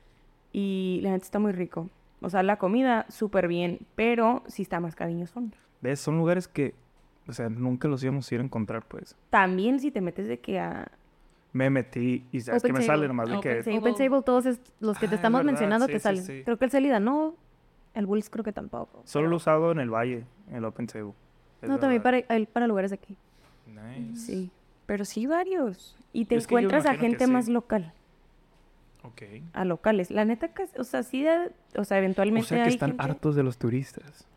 Y la neta está muy rico. O sea, la comida súper bien, pero sí está más cariñosón. ¿Ves? Son lugares que, o sea, nunca los íbamos a ir a encontrar, pues. También si te metes de que a... Me metí y sabes Open que me table. sale nomás de Open que... table. Open Table, todos es- los que Ah, te es estamos verdad, mencionando sí, te sí, salen. sí. Creo que el Celida no. El Bulls creo que tampoco. Solo lo he usado en el valle, en el Open Table. Es No, también verdad. para, el- para lugares de aquí. Nice. Sí, pero sí varios. Y te Es que yo encuentras a imagino que gente sí. más local, Ok. a locales. La neta, casi- o sea, sí, de- o sea, O eventualmente sea que hay están gente- hartos de los turistas.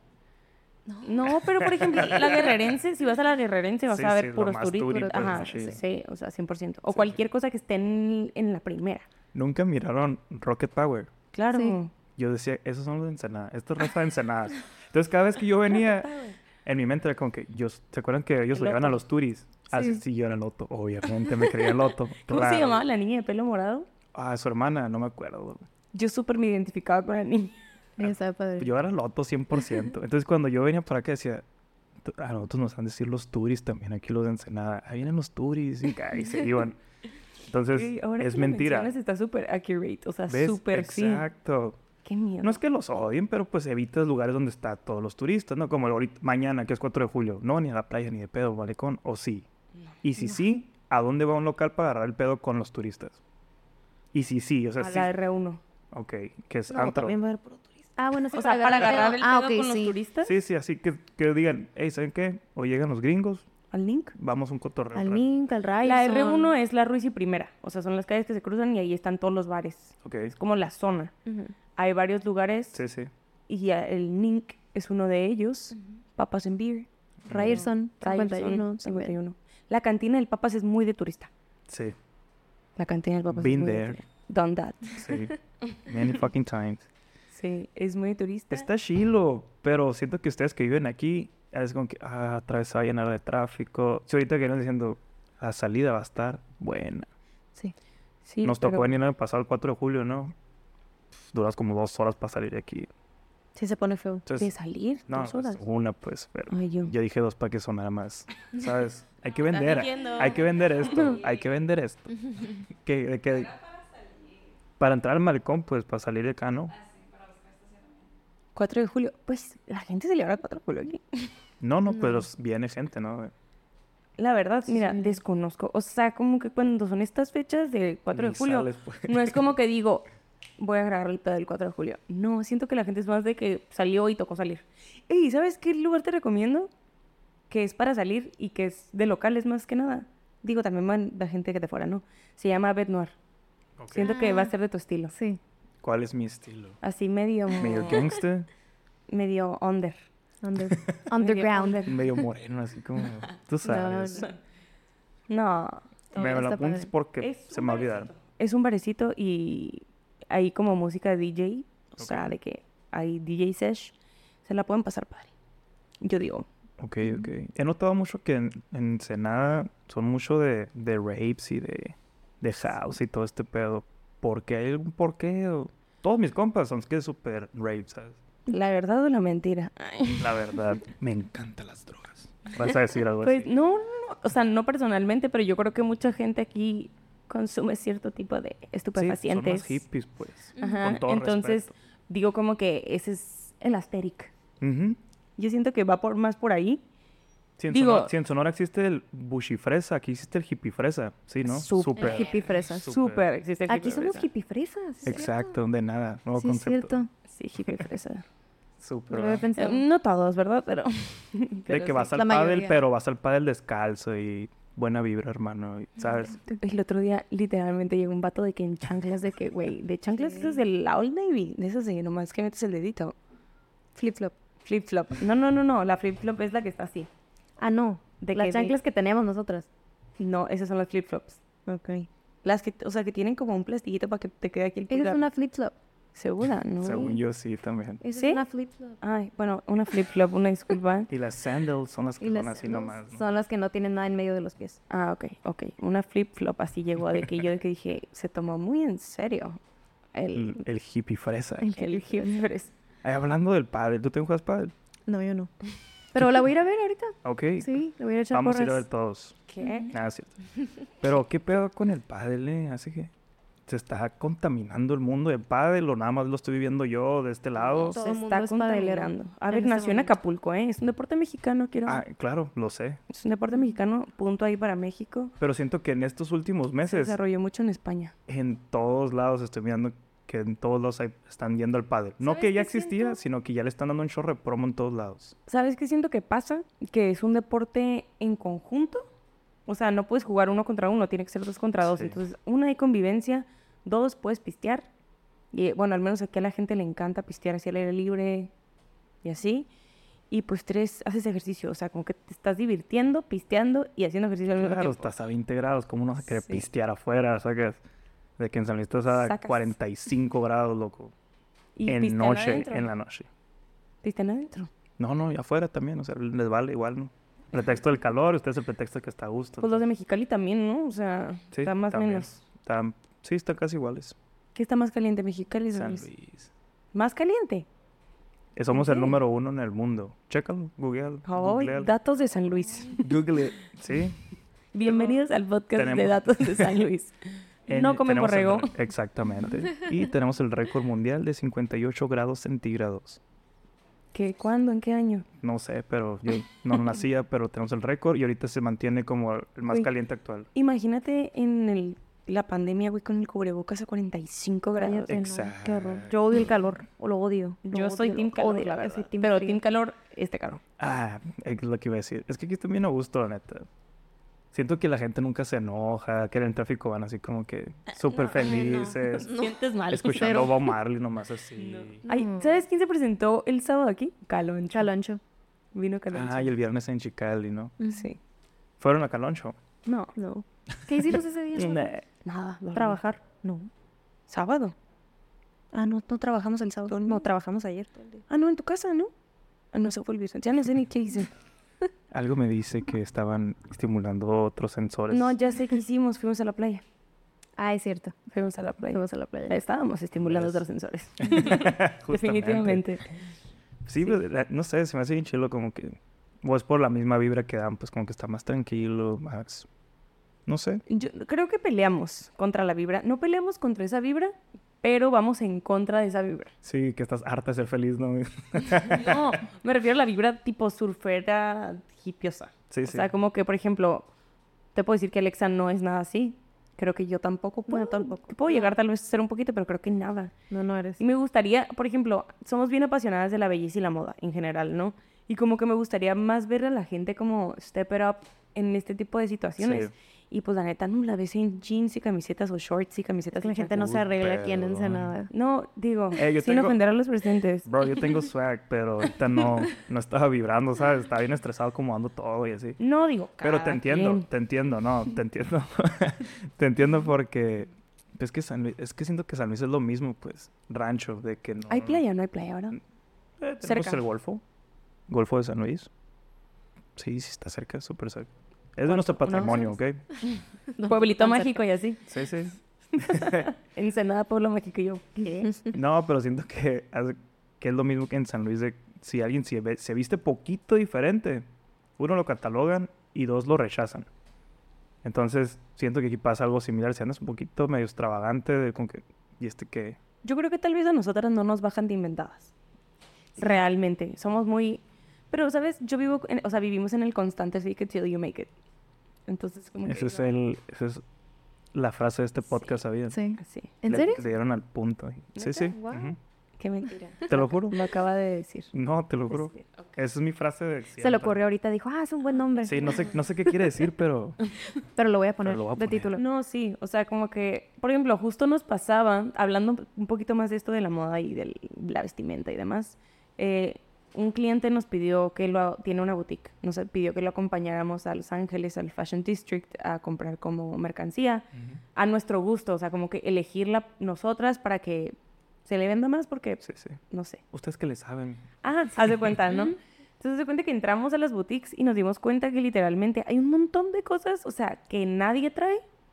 No, pero por ejemplo, la guerrerense, si vas a la guerrerense vas Sí, a ver sí, lo puros más turistas. turi, pues, Ajá, sí. sí. o sea, cien por ciento. O Sí, cualquier cosa que esté en, en la primera. Nunca miraron Rocket Power. Claro. Sí. Yo decía, esos son los de Ensenada. Esto es raza de Ensenada. Entonces, cada vez que yo venía, en mi mente era como que... Yo, ¿se acuerdan que ellos El lo llevan a loto. los turis? Ah, sí, Sí. sí, yo era loto. Obviamente me creía loto. ¿Cómo se claro. llamaba la niña de pelo morado? Ah, su hermana, no me acuerdo. Yo súper me identificaba con la niña. Está padre. Yo era loto cien por ciento. Entonces, cuando yo venía para acá, decía... A nosotros nos han de decir los turis también, aquí los de Ensenada. Ahí vienen los turis y, ahí se iban. Entonces, Ey, ahora es que lo mentira. mencionas, está súper accurate. O sea, ¿Ves? súper sí. Exacto. Qué miedo. No es que los odien, pero pues evitas lugares donde están todos los turistas, ¿no? Como ahorita, mañana, que es cuatro de julio. No, ni a la playa, ni de pedo, malecón. O sí. Y si sí, ¿a dónde va un local para agarrar el pedo con los turistas? Y si sí, o sea, a sí. la R uno. Ok, que es No, antro. también va a haber puro turista. Ah, bueno, sí. O sea, para agarrar el Ah, pedo ok, con sí. los turistas, Sí, sí, así que, que digan, hey, ¿saben qué? O llegan los gringos, al link. vamos a un cotorreo. Al rato". Link, al Ryerson. La R uno es la Ruiz y Primera. O sea, son las calles que se cruzan y ahí están todos los bares. Ok, Es como la zona. Ujú. Hay varios lugares sí, sí. y ya el Nink es uno de ellos. Papas en Beer. Ryerson, Ryerson, cincuenta y uno. cincuenta y uno. La cantina del Papas es muy de turista. Sí, La cantina del Papas Been es muy there. de turista. Done that. sí. Many fucking times. Sí, es muy de turista. Está chilo, pero siento que ustedes que viven aquí, es como que, ah, otra vez se va a llenar de tráfico. Si ahorita que vienen diciendo, la salida va a estar buena. Sí. Sí, Nos tocó pero- venir el pasado el cuatro de julio, ¿no? Pues, duras como dos horas para salir de aquí. Sí se pone feo. ¿De Entonces, salir? no, ¿Dos horas? pues, una pues, pero Ay, yo. yo dije dos para que sonara más, ¿sabes? Hay que Estás vender, diciendo. hay que vender esto, hay que vender esto. Que, de que, para entrar al malecón, pues, para salir de acá, ¿no? cuatro de julio. Pues la gente celebra el cuatro de julio aquí. No, no, pero viene gente, ¿no? La verdad, mira, Sí. desconozco. O sea, como que cuando son estas fechas del cuatro de Ni julio, sales, pues. no es como que digo, voy a grabar el pedo del cuatro de julio. No, siento que la gente es más de que salió y tocó salir. Ey, ¿sabes qué lugar te recomiendo? Que es para salir y que es de locales más que nada. Digo, también van la gente que de fuera, ¿no? Se llama Bet Noir. Ok. Siento que va a ser de tu estilo. Sí. ¿Cuál es mi estilo? Así medio... ¿Medio gangster? Medio under. Under- underground. under. Medio moreno, así como... Tú sabes. No, No, me lo está apuntes padre. porque Es se un me va a olvidar. es un barecito y hay como música de D J. O sea, Ok. de que hay D J sesh. Se la pueden pasar padre. Yo digo, Ok, ok. He notado mucho que en, en Ensenada son mucho de, de rapes y de, de house y todo este pedo. ¿Por qué? ¿Hay algún por qué? O- Todos mis compas son que súper rape, ¿sabes? ¿la verdad o la mentira? La verdad, me encantan las drogas. ¿Vas a decir algo Pues así? no, no, no, o sea, no personalmente, pero yo creo que mucha gente aquí consume cierto tipo de Sí, son estupefacientes. más hippies, pues. Ajá, Con todo entonces respeto. digo como que ese es el asteric. Ujú. Yo siento que va por más por ahí. Si en, Digo- Sonora, si en Sonora existe el bushifresa, aquí existe el hippie-fresa. Sí, ¿no? Súper hippie fresa, súper. súper existe el Aquí hippie somos fresa. hippie fresas. Exacto, de nada. Nuevo Sí, es concepto. cierto. Sí, hippie fresa. Súper. No lo había ¿verdad? pensado. Eh, no todos, ¿verdad? Pero... De pero que sí. vas al la pádel, mayoría. pero vas al pádel descalzo y buena vibra, hermano. y- ¿Sabes? El otro día, literalmente, llegó un vato de que en chanclas de que, güey, de chanclas Sí. esas del Old Navy, de esas de nomás que metes el dedito. Flip flop. Flip flop. No, no, no, no, la flip flop es la que está así. Ah, no. ¿De Las qué? chanclas que teníamos nosotras. No, esas son las flip flops. Ok. Las que, o sea, que tienen como un plastiquito para que te quede aquí el Esa pulgar. es una flip flop. ¿Segura? No. Según yo, sí, también. Esa ¿Sí? es una flip flop. Ay, bueno, una flip flop, una disculpa. Y las sandals son las que Y las son así sandals nomás. ¿no? son las que no tienen nada en medio de los pies. Ah, ok, ok. Una flip flop así llegó de que yo de que dije, se tomó muy en serio el, El, el hippie fresa. el, el hip fresa. Ay, hablando del pádel, ¿tú te juegas pádel? No, yo no. Pero la voy a ir a ver ahorita. Ok. Sí, la voy a ir a echar Vamos a ir a porras. ver todos. ¿Qué? Ah, cierto. Pero, ¿qué pedo con el pádel, eh? Así que se está contaminando el mundo del pádel o nada más lo estoy viviendo yo de este lado. Todo Se el mundo está es padeleando contadelerando. A en ver, este nació en momento. Acapulco, ¿eh? Es un deporte mexicano, quiero... Ah, claro, lo sé. Es un deporte mexicano, punto ahí para México. Pero siento que en estos últimos Se meses, desarrolló mucho en España. en todos lados estoy mirando que en todos lados hay- están yendo al pádel. No ¿Sabes que ya qué existía, siento? sino que ya le están dando un chorro de promo en todos lados. ¿Sabes qué siento que pasa? Que es un deporte en conjunto. O sea, no puedes jugar uno contra uno, tiene que ser dos contra dos. Sí. Entonces, una, hay convivencia. Dos, puedes pistear. Y bueno, al menos aquí a la gente le encanta pistear hacia el aire libre y así. Y pues tres, haces ejercicio. O sea, como que te estás divirtiendo, pisteando y haciendo ejercicio al mismo Claro, tiempo. estás a veinte grados, ¿cómo no vas a querer Sí. pistear afuera? ¿Sabes? De que en San Luis estás a Sacas. cuarenta y cinco grados, loco. Y En pistean noche, adentro. en la noche. Pistean adentro. No, no, y afuera también, o sea, les vale igual, ¿no? Pretexto del calor, ustedes el pretexto que está a gusto. Pues los de Mexicali también, ¿no? O sea, Sí, está más o también. menos. Están- sí, están casi iguales. ¿Qué está más caliente, Mexicali o San San Luis? Luis. ¿Más caliente? Eh, Somos el qué? número uno en el mundo. Chécalo, Google. Ay, Google. datos de San Luis. Google it. Sí. Bienvenidos al podcast de Tenemos- datos de San Luis. En- No come tenemos el borrego. re- Exactamente. Y tenemos el récord mundial de cincuenta y ocho grados centígrados. ¿Qué? ¿Cuándo? ¿En qué año? No sé, pero yo no nacía, pero tenemos el récord y ahorita se mantiene como el más Güey. caliente actual. Imagínate en el, la pandemia, güey, con el cubrebocas a cuarenta y cinco grados. Cállate, no, Exacto. qué horror. Yo odio el calor, o lo odio. Lo Yo soy odio, team lo calor, odio, la yo verdad. soy team Pero frío. team calor, este calor. Ah, es lo que iba a decir. Es que aquí estoy bien a gusto, la neta. Siento que la gente nunca se enoja, que en el tráfico van así como que súper no, felices, Sientes mal. escuchando Bob Marley nomás así. Ay, No. ¿sabes quién se presentó el sábado aquí? Caloncho. Caloncho. Vino Caloncho. Ah, y el viernes en Chicali, ¿no? Sí. ¿Fueron a Caloncho? No. No. ¿Qué hicimos ese día? Nah. Nada. dormí. Trabajar. No. ¿Sábado? Ah, no, no trabajamos el sábado. No, trabajamos ayer. Ah, no, en tu casa, ¿no? Ah, no, se fue el viernes. Ya no sé ni qué hice. Algo me dice que estaban estimulando otros sensores. No, ya sé qué hicimos. Fuimos a la playa. Ah, es cierto. Fuimos a la playa. Fuimos a la playa. Estábamos estimulando Pues. otros sensores. Justamente. Definitivamente. Sí, pues, la- no sé, se me hace bien chilo como que... O es por la misma vibra que dan, pues como que está más tranquilo, más... No sé. Yo creo que peleamos contra la vibra. No peleamos contra esa vibra, pero vamos en contra de esa vibra. Sí, que estás harta de ser feliz, ¿no? No, me refiero a la vibra tipo surfera hipiosa. Sí, O sí. sea, como que, por ejemplo, te puedo decir que Alexa no es nada así. Creo que yo tampoco puedo. No, tampoco. Puedo llegar tal vez a ser un poquito, pero creo que nada. No, no eres. Y me gustaría, por ejemplo, somos bien apasionadas de la belleza y la moda en general, ¿no? Y como que me gustaría más ver a la gente como step it up en este tipo de situaciones. Sí. Y pues la neta, no la ves en jeans y camisetas o shorts y camisetas. La y gente no se arregla aquí en Perdón. Ensenada. No, digo, Eh, yo sin tengo- ofender a los presentes. Bro, yo tengo swag, pero ahorita no, no estaba vibrando, ¿sabes? Estaba bien estresado como ando todo y así. No, digo, Pero te cada entiendo, quien. te entiendo, no, te entiendo. Te entiendo porque es que San Luis, es que siento que San Luis es lo mismo, pues, rancho, de que no. ¿Hay playa? No hay playa, ¿verdad? Eh, tenemos Cerca. el Golfo, Golfo de San Luis. Sí, sí está cerca, súper cerca. Es de nuestro ¿Cuánto? patrimonio, ¿Unos? ¿ok? No, Pueblito tan mágico y así. Sí, sí. Ensenada, pueblo mágico y yo, ¿qué? No, pero siento que, hace- que es lo mismo que en San Luis, de si alguien se, ve- se viste poquito diferente, uno lo catalogan y dos lo rechazan. Entonces, siento que aquí pasa algo similar. Si andas un poquito medio extravagante, de con que, ¿y este qué? Yo creo que tal vez a nosotras no nos bajan de inventadas. Realmente. Somos muy... Pero, ¿sabes? Yo vivo... en- O sea, vivimos en el constante fake it till you make it. Entonces, como que... Ese es el, esa es la frase de este podcast, ¿sabías? Sí. Así. ¿En Le- serio? Le dieron al punto. Sí, ¿Neta? sí. Wow. ujú. Qué mentira. Te lo juro. Lo acaba de decir. No, te lo juro. Este, ok. Esa es mi frase de Se le siempre. ocurrió ahorita, dijo, ah, es un buen nombre. Sí, no sé, no sé qué quiere decir, pero... Pero lo voy a poner lo voy a de poner. título. No, sí, o sea, como que, por ejemplo, justo nos pasaba, hablando un poquito más de esto de la moda y de la vestimenta y demás, eh, un cliente nos pidió que lo, tiene una boutique, nos pidió que lo acompañáramos a Los Ángeles, al Fashion District, a comprar como mercancía, a nuestro gusto, o sea, como que elegirla nosotras para que se le venda más porque, Sí, sí. no sé. Ustedes que le saben. Ah, haz de cuenta, ¿no? Entonces, haz de cuenta que entramos a las boutiques y nos dimos cuenta que literalmente hay un montón de cosas, o sea, que nadie trae.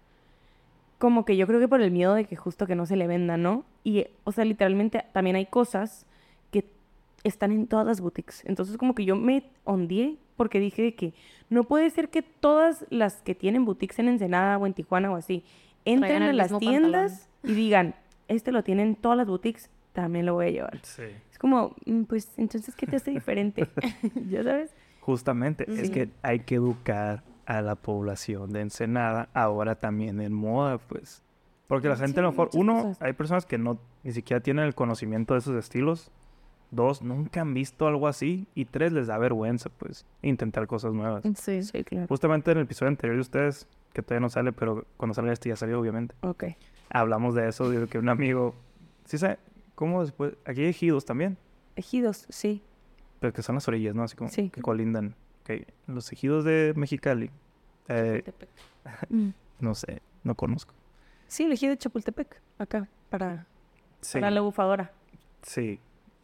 Como que yo creo que por el miedo de que justo que no se le venda, ¿no? Y, o sea, literalmente también hay cosas que están en todas las boutiques. Entonces, como que yo me ondeé porque dije de que no puede ser que todas las que tienen boutiques en Ensenada o en Tijuana o así entren Traigan a el las mismo tiendas y digan, este lo tienen todas las boutiques, también lo voy a llevar. Sí. Es como, mm, pues, entonces, ¿qué te hace diferente? ¿Ya sabes? Justamente, es Sí. que hay que educar a la población de Ensenada ahora también en moda, pues. Porque la Sí, gente a lo mejor, muchas uno, cosas. hay personas que no, ni siquiera tienen el conocimiento de esos estilos. Dos, nunca han visto algo así. Y tres, les da vergüenza, pues, intentar cosas nuevas. Sí. Sí, claro. Justamente en el episodio anterior de ustedes, que todavía no sale, pero cuando salga este ya salió, obviamente. Ok. Hablamos de eso, de que un amigo, ¿sí sabe cómo después? Aquí hay ejidos también, Ejidos, sí. pero que son las orillas, ¿no? Así como Sí. que colindan. Ok, los ejidos de Mexicali, eh, Mm. no sé, no conozco. Sí, el ejido de Chapultepec, acá, para, Sí, para la bufadora. sí.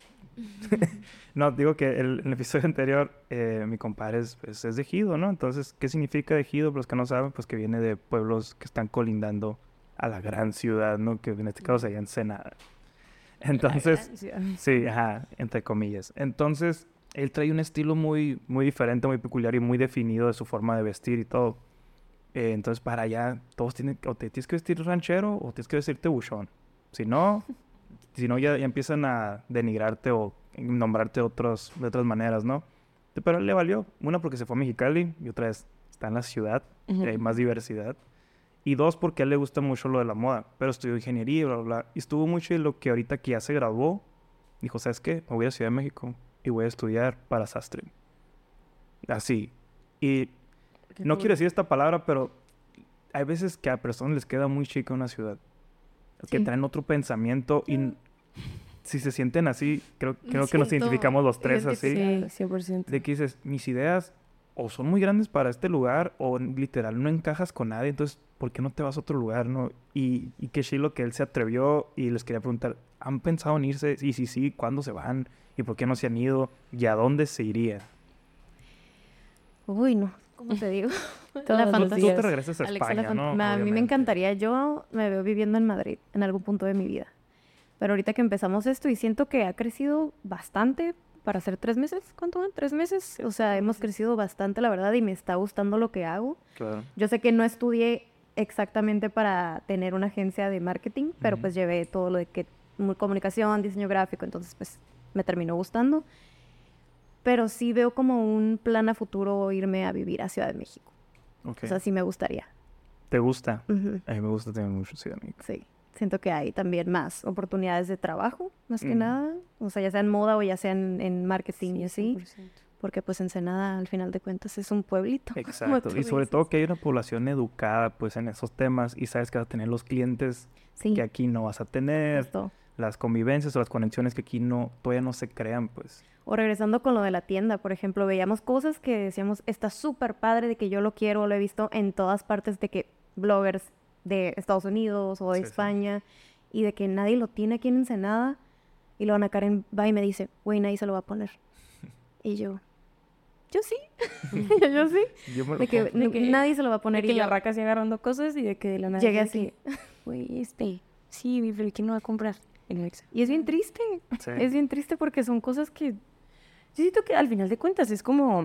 No, digo que el, en el episodio anterior, eh, mi compadre es, pues, es de ejido, ¿no? Entonces, ¿qué significa ejido? Para los que no saben, pues que viene de pueblos que están colindando a la gran ciudad, ¿no? Que en este caso sería Ensenada. Entonces, sí, ajá, entre comillas. Entonces, él trae un estilo muy, muy diferente, muy peculiar y muy definido de su forma de vestir y todo. Eh, entonces, para allá, todos tienen, o te tienes que vestir ranchero o tienes que vestirte buchón. Si no, si no ya, ya empiezan a denigrarte o nombrarte otros, de otras maneras, ¿no? Pero a él le valió. Una, porque se fue a Mexicali y otra vez está en la ciudad, Ujú. y hay más diversidad. Y dos, porque a él le gusta mucho lo de la moda. Pero estudió ingeniería y bla, bla, bla. Y estuvo mucho en lo que ahorita que ya se graduó, dijo, ¿sabes qué? Me voy a Ciudad de México y voy a estudiar para sastre. Así. Y Qué no cool. quiero decir esta palabra, pero hay veces que a personas les queda muy chica una ciudad. Que Sí. traen otro pensamiento y n- si se sienten así, creo, Me creo que nos siento identificamos los tres así. identificada. Sí, cien por ciento. De que dices, mis ideas o son muy grandes para este lugar o n- literal no encajas con nadie, entonces, ¿por qué no te vas a otro lugar, no? Y, y qué chilo que él se atrevió y les quería preguntar, ¿han pensado en irse? Y si sí, ¿cuándo se van? ¿Y por qué no se han ido? ¿Y a dónde se iría? Uy, no. ¿Cómo te digo? Todos La los Tú, tú fantasía. te regresas a Alexa, la España, fan- ¿no? me- A mí me Obviamente. encantaría. Yo me veo viviendo en Madrid en algún punto de mi vida. Pero ahorita que empezamos esto y siento que ha crecido bastante para hacer tres meses. ¿Cuánto van? ¿Tres meses? O sea, hemos crecido bastante, la verdad, y me está gustando lo que hago. Claro. Yo sé que no estudié exactamente para tener una agencia de marketing, pero Ujú. pues llevé todo lo de que mu- comunicación, diseño gráfico, entonces pues me terminó gustando. Pero sí veo como un plan a futuro irme a vivir a Ciudad de México. Ok. O sea, sí me gustaría. ¿Te gusta? Ujú. A mí me gusta también mucho, sí, amigo. Sí, siento que hay también más oportunidades de trabajo, más que Ujú. nada. O sea, ya sea en moda o ya sea en, en marketing y así. cien por ciento. Porque pues Ensenada, al final de cuentas, es un pueblito. como Exacto. tú Y sobre dices. todo que hay una población educada, pues, en esos temas y sabes que vas a tener los clientes Sí, que aquí no vas a tener, justo. las convivencias o las conexiones que aquí no, todavía no se crean, pues. O regresando con lo de la tienda, por ejemplo, veíamos cosas que decíamos, está súper padre de que yo lo quiero, lo he visto en todas partes de que bloggers de Estados Unidos o de Sí, sí. España y de que nadie lo tiene aquí en Ensenada y luego Ana Karen va y me dice, güey, nadie se lo va a poner. Y yo, yo sí, yo sí, Yo me lo de que, compro. De n- que- nadie se lo va a De poner que y la yo, raca se agarrando cosas y de que de la nada... llegué de así. que, güey, este... Sí, pero ¿quién no va a comprar? En Alexa. Y es bien triste, Sí. es bien triste porque son cosas que, Yo siento que al final de cuentas es como...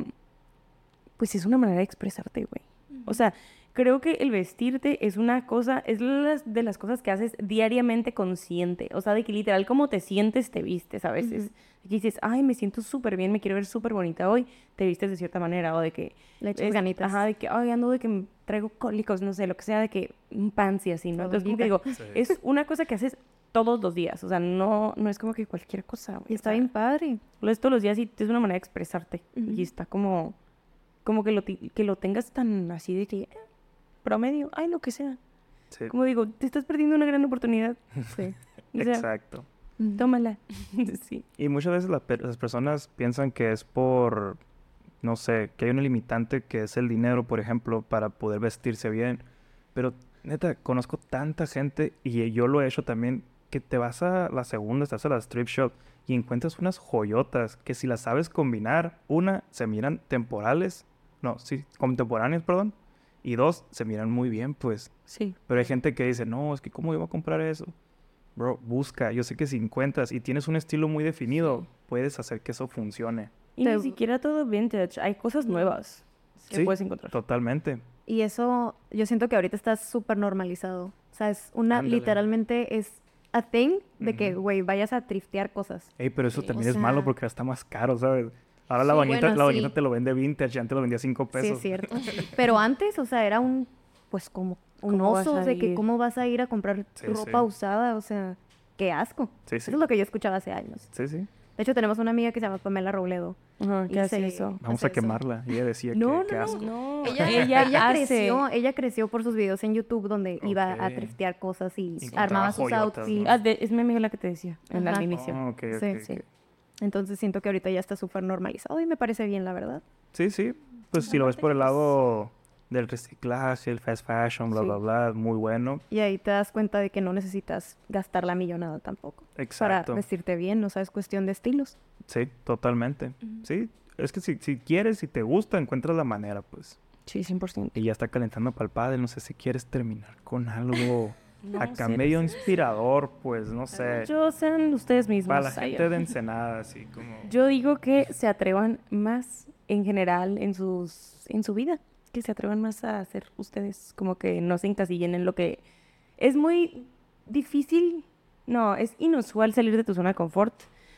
Pues es una manera de expresarte, güey. O sea, creo que el vestirte es una cosa... Es las, de las cosas que haces diariamente consciente. O sea, de que literal como te sientes, te vistes a veces. Ujú. De que dices, ay, me siento súper bien, me quiero ver súper bonita hoy. Te vistes de cierta manera. O de que... le echas es- ganitas. Ajá, de que, ay, ando de que me traigo cólicos, no sé, lo que sea, de que un pants y así, ¿no? Entonces, como que digo, Sí. es una cosa que haces todos los días, o sea, no, no es como que cualquier cosa, güey. Y o está sea, bien padre. lo es todos los días y es una manera de expresarte. Ujú. Y está como, como que lo, ti- que lo tengas tan así de que, eh, promedio, ay, lo que sea. Sí. Como digo, te estás perdiendo una gran oportunidad. Sí. O sea, Exacto. tómala. Sí. Y muchas veces la per- las personas piensan que es por, no sé, que hay una limitante que es el dinero, por ejemplo, para poder vestirse bien. Pero neta, conozco tanta gente y yo lo he hecho también, que te vas a la segunda, estás a la strip shop y encuentras unas joyotas que si las sabes combinar, una, se miran temporales, no, sí, contemporáneos, perdón, y dos, se miran muy bien, pues. Sí. Pero hay gente que dice, no, es que ¿cómo iba a comprar eso? Bro, busca. Yo sé que si encuentras y tienes un estilo muy definido, puedes hacer que eso funcione. Y Te- ni siquiera todo vintage, hay cosas nuevas que Sí, puedes encontrar. Totalmente. Y eso, yo siento que ahorita está súper normalizado. O sea, es una, Ándale. literalmente es a thing de que, Ujú. güey, vayas a thriftear cosas. Ey, pero eso Sí. también O es malo sea- porque está más caro, ¿sabes? Ahora la Sí, bañita, bueno, la bañita sí. te lo vende vintage, ya antes lo vendía cinco Sí, pesos. es cierto. Pero antes, o sea, era un, pues como un ¿Cómo vas oso a de que ir? cómo vas a ir a comprar Sí, ropa sí. usada, o sea, qué asco. Sí, sí. Eso es lo que yo escuchaba hace años. Sí, sí. De hecho, tenemos una amiga que se llama Pamela Robledo. Ajá, y ¿qué hace se- eso? Vamos hace a eso. quemarla. Y ella decía No, que, que no, no. asco. No, Ella, ella, ella hace... creció, ella creció por sus videos en YouTube donde iba a Ok. thriftear cosas y Encontraba armaba sus joyotas, outfits. ¿no? Ah, de- es mi amiga la que te decía en Ajá. al inicio. Ah, ok, ok, Sí, ok. sí. Entonces siento que ahorita ya está súper normalizado y me parece bien, la verdad. Sí, sí. Pues si lo ves por el lado del reciclaje, el fast fashion, bla, Sí. bla, bla, muy bueno. Y ahí te das cuenta de que no necesitas gastar la millonada tampoco. Exacto. Para vestirte bien, o sea, es cuestión de estilos. Sí, totalmente. Sí, es que si, si quieres, si te gusta, encuentras la manera, pues. Sí, cien por ciento. Y ya está calentando para el padre. No sé si quieres terminar con algo No acá sé. medio inspirador, pues, no sé. Yo sean ustedes mismos. Para la ay, gente de Ensenada, así como... Yo digo que se atrevan más en general en sus en su vida, que se atrevan más a ser ustedes, como que no se encasillen en lo que es muy difícil, no, es inusual salir de tu zona de confort,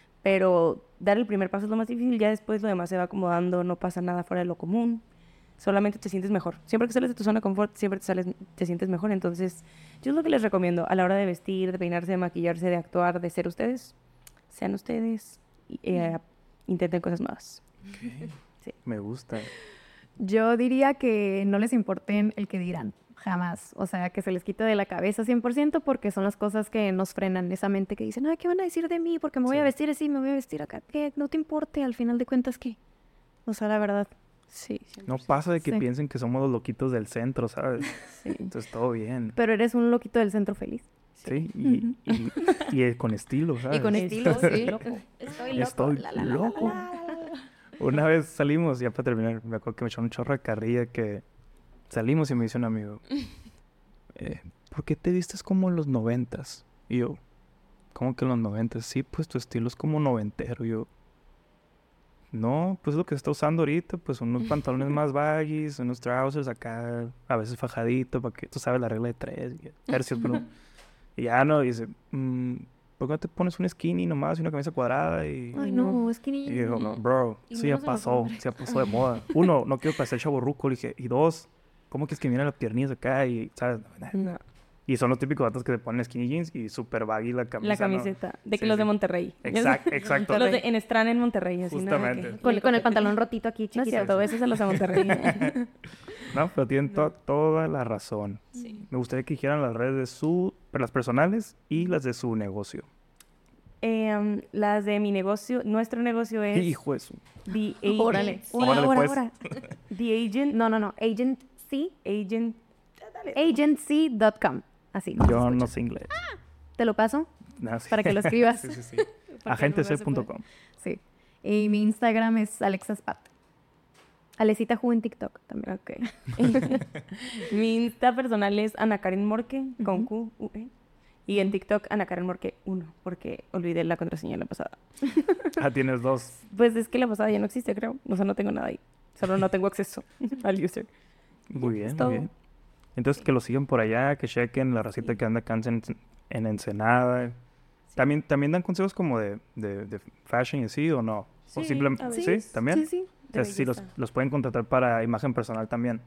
pero dar el primer paso es lo más difícil, ya después lo demás se va acomodando, no pasa nada fuera de lo común. Solamente te sientes mejor. Siempre que sales de tu zona de confort, siempre te sales, te sientes mejor. Entonces, yo es lo que les recomiendo a la hora de vestir, de peinarse, de maquillarse, de actuar, de ser ustedes. Sean ustedes y eh, intenten cosas nuevas. Ok, Sí. me gusta. Yo diría que no les importen el que dirán, jamás. O sea, que se les quite de la cabeza cien por ciento porque son las cosas que nos frenan. Esa mente que dicen, ay, ¿qué van a decir de mí? Porque me voy Sí. a vestir así, me voy a vestir acá. Que no te importe, al final de cuentas, ¿qué? O sea, la verdad. Sí. No pasa de que Sí. piensen que somos los loquitos del centro, ¿sabes? Sí. Entonces todo bien. Pero eres un loquito del centro feliz. Sí, y, y, y, eh, con estilo, ¿sabes? Y con estilo, sí. loco. Estoy loco. Estoy la, la, la, la, loco. la, la, la, la. Una vez salimos, ya para terminar, me acuerdo que me echó un chorro de carrilla que salimos y me dice un amigo, eh, ¿por qué te vistes como en los noventas? Y yo, ¿cómo que en los noventas? Sí, pues tu estilo es como noventero. Y yo, no, pues lo que se está usando ahorita, pues unos pantalones más baggies, unos trousers acá, a veces fajadito, para que tú sabes la regla de tres, y tercios, pero... Y ya no, y dice, mm, ¿por qué no te pones un skinny nomás y una camisa cuadrada? Y, Ay, no. no, es que ni... y digo, no. bro, Y sí ya menos en los pasó, hombres. sí ya pasó de moda. Uno, no quiero parecer chavorruco, le dije, y dos, ¿cómo que es que mira las piernillas acá? Y, ¿sabes? No. Y son los típicos vatos que se ponen skinny jeans y super baggy la camisa. La camiseta. ¿no? De que Sí, los sí. de Monterrey. Exacto, exacto. Los de en Estrana en Monterrey. Así, Justamente. ¿no? De que- Con, con el pantalón rotito aquí, No es chiquito. cierto, besos a los de Monterrey. No, pero tienen to- toda la razón. Sí. Me gustaría que dijeran las redes de su, las personales y las de su negocio. Em, las de mi negocio, nuestro negocio es Hijo de su... The Agent. Órale. Órale, Ahora, pues. ahora. The Agent. No, no, no. Agency. Agent. agency punto com. Así. Yo no sé inglés. Te lo paso No, sí. para que lo escribas. Sí, sí, sí. agentec punto com. Sí. Y mi Instagram es alexaspat. Alecita Ju en TikTok también. Ok. Mi Insta personal es Ana Karen Morque, con Q, U, E. Y en TikTok, Ana Karen Morque uno, porque olvidé la contraseña la pasada. Ah, tienes dos. Pues es que la pasada ya no existe, creo. O sea, no tengo nada ahí. Solo no tengo acceso al user. Muy bien, Es muy todo. bien. Entonces, que lo sigan por allá, que chequen la racita que anda acá en, en Ensenada. ¿También, ¿También dan consejos como de, de, de fashion y así o no? Sí, ¿O simplemente, a sí, veces. también? Sí, sí. O sea, De sí, los, belleza. los pueden contratar para imagen personal también.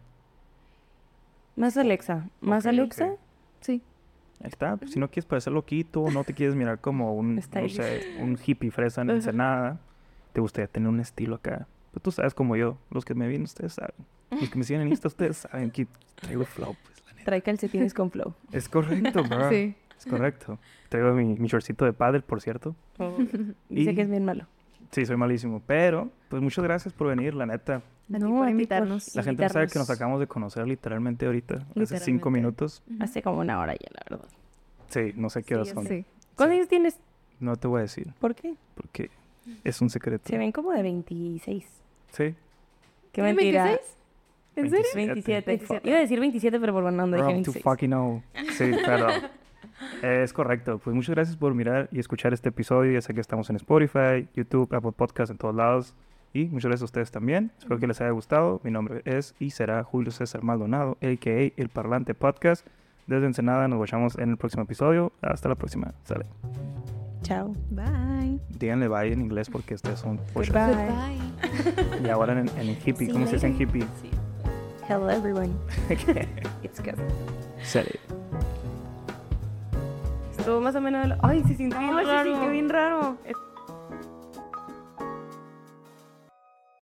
Más Alexa. ¿Más Ok, Alexa? ok. Sí. Ahí está. Si no quieres parecer loquito, no te quieres mirar como un, no Stylish. sé, un hippie fresa en Ajá. Ensenada, te gustaría tener un estilo acá. Pues tú sabes como yo. Los que me ven, ustedes saben. Los que me siguen en Insta, ustedes saben que traigo flow, pues, la neta. Trae calcetines con flow. Es correcto, bro. Sí. Es correcto. Traigo mi, mi shortcito de pádel, por cierto. Dice Y- que es bien malo. Sí, soy malísimo. Pero, pues muchas gracias por venir, la neta. A ti No, por a ti invitarnos. La gente no sabe que nos Invitarnos. acabamos de conocer literalmente ahorita, hace cinco Literalmente. minutos. Hace como una hora ya, la verdad. Sí, no sé qué Sí, horas ya son. Sí. ¿Cuántos años tienes? No te voy a decir, ¿Por qué? porque es un secreto. Se ven como de veintiséis. Sí. Qué ¿Tienes mentira. veintiséis? ¿En serio? veintisiete. veintisiete. Iba a decir veintisiete, pero por bueno, no dije Rob to veintiséis. fucking know. Sí, perdón. Es correcto. Pues muchas gracias por mirar y escuchar este episodio. Ya sé que estamos en Spotify, YouTube, Apple Podcasts, en todos lados. Y muchas gracias a ustedes también. Espero que les haya gustado. Mi nombre es y será Julio César Maldonado, a k a. El Parlante Podcast. Desde Ensenada nos vemos en el próximo episodio. Hasta la próxima. Sale. Chao. Bye. Díganle bye en inglés porque ustedes son pochos. Goodbye. Goodbye. Y ahora en, en hippie. See ¿Cómo you se dice en later. hippie? Hello, everyone. It's good. Sale. Estuvo más o menos... de lo- Ay, se sintió bien raro.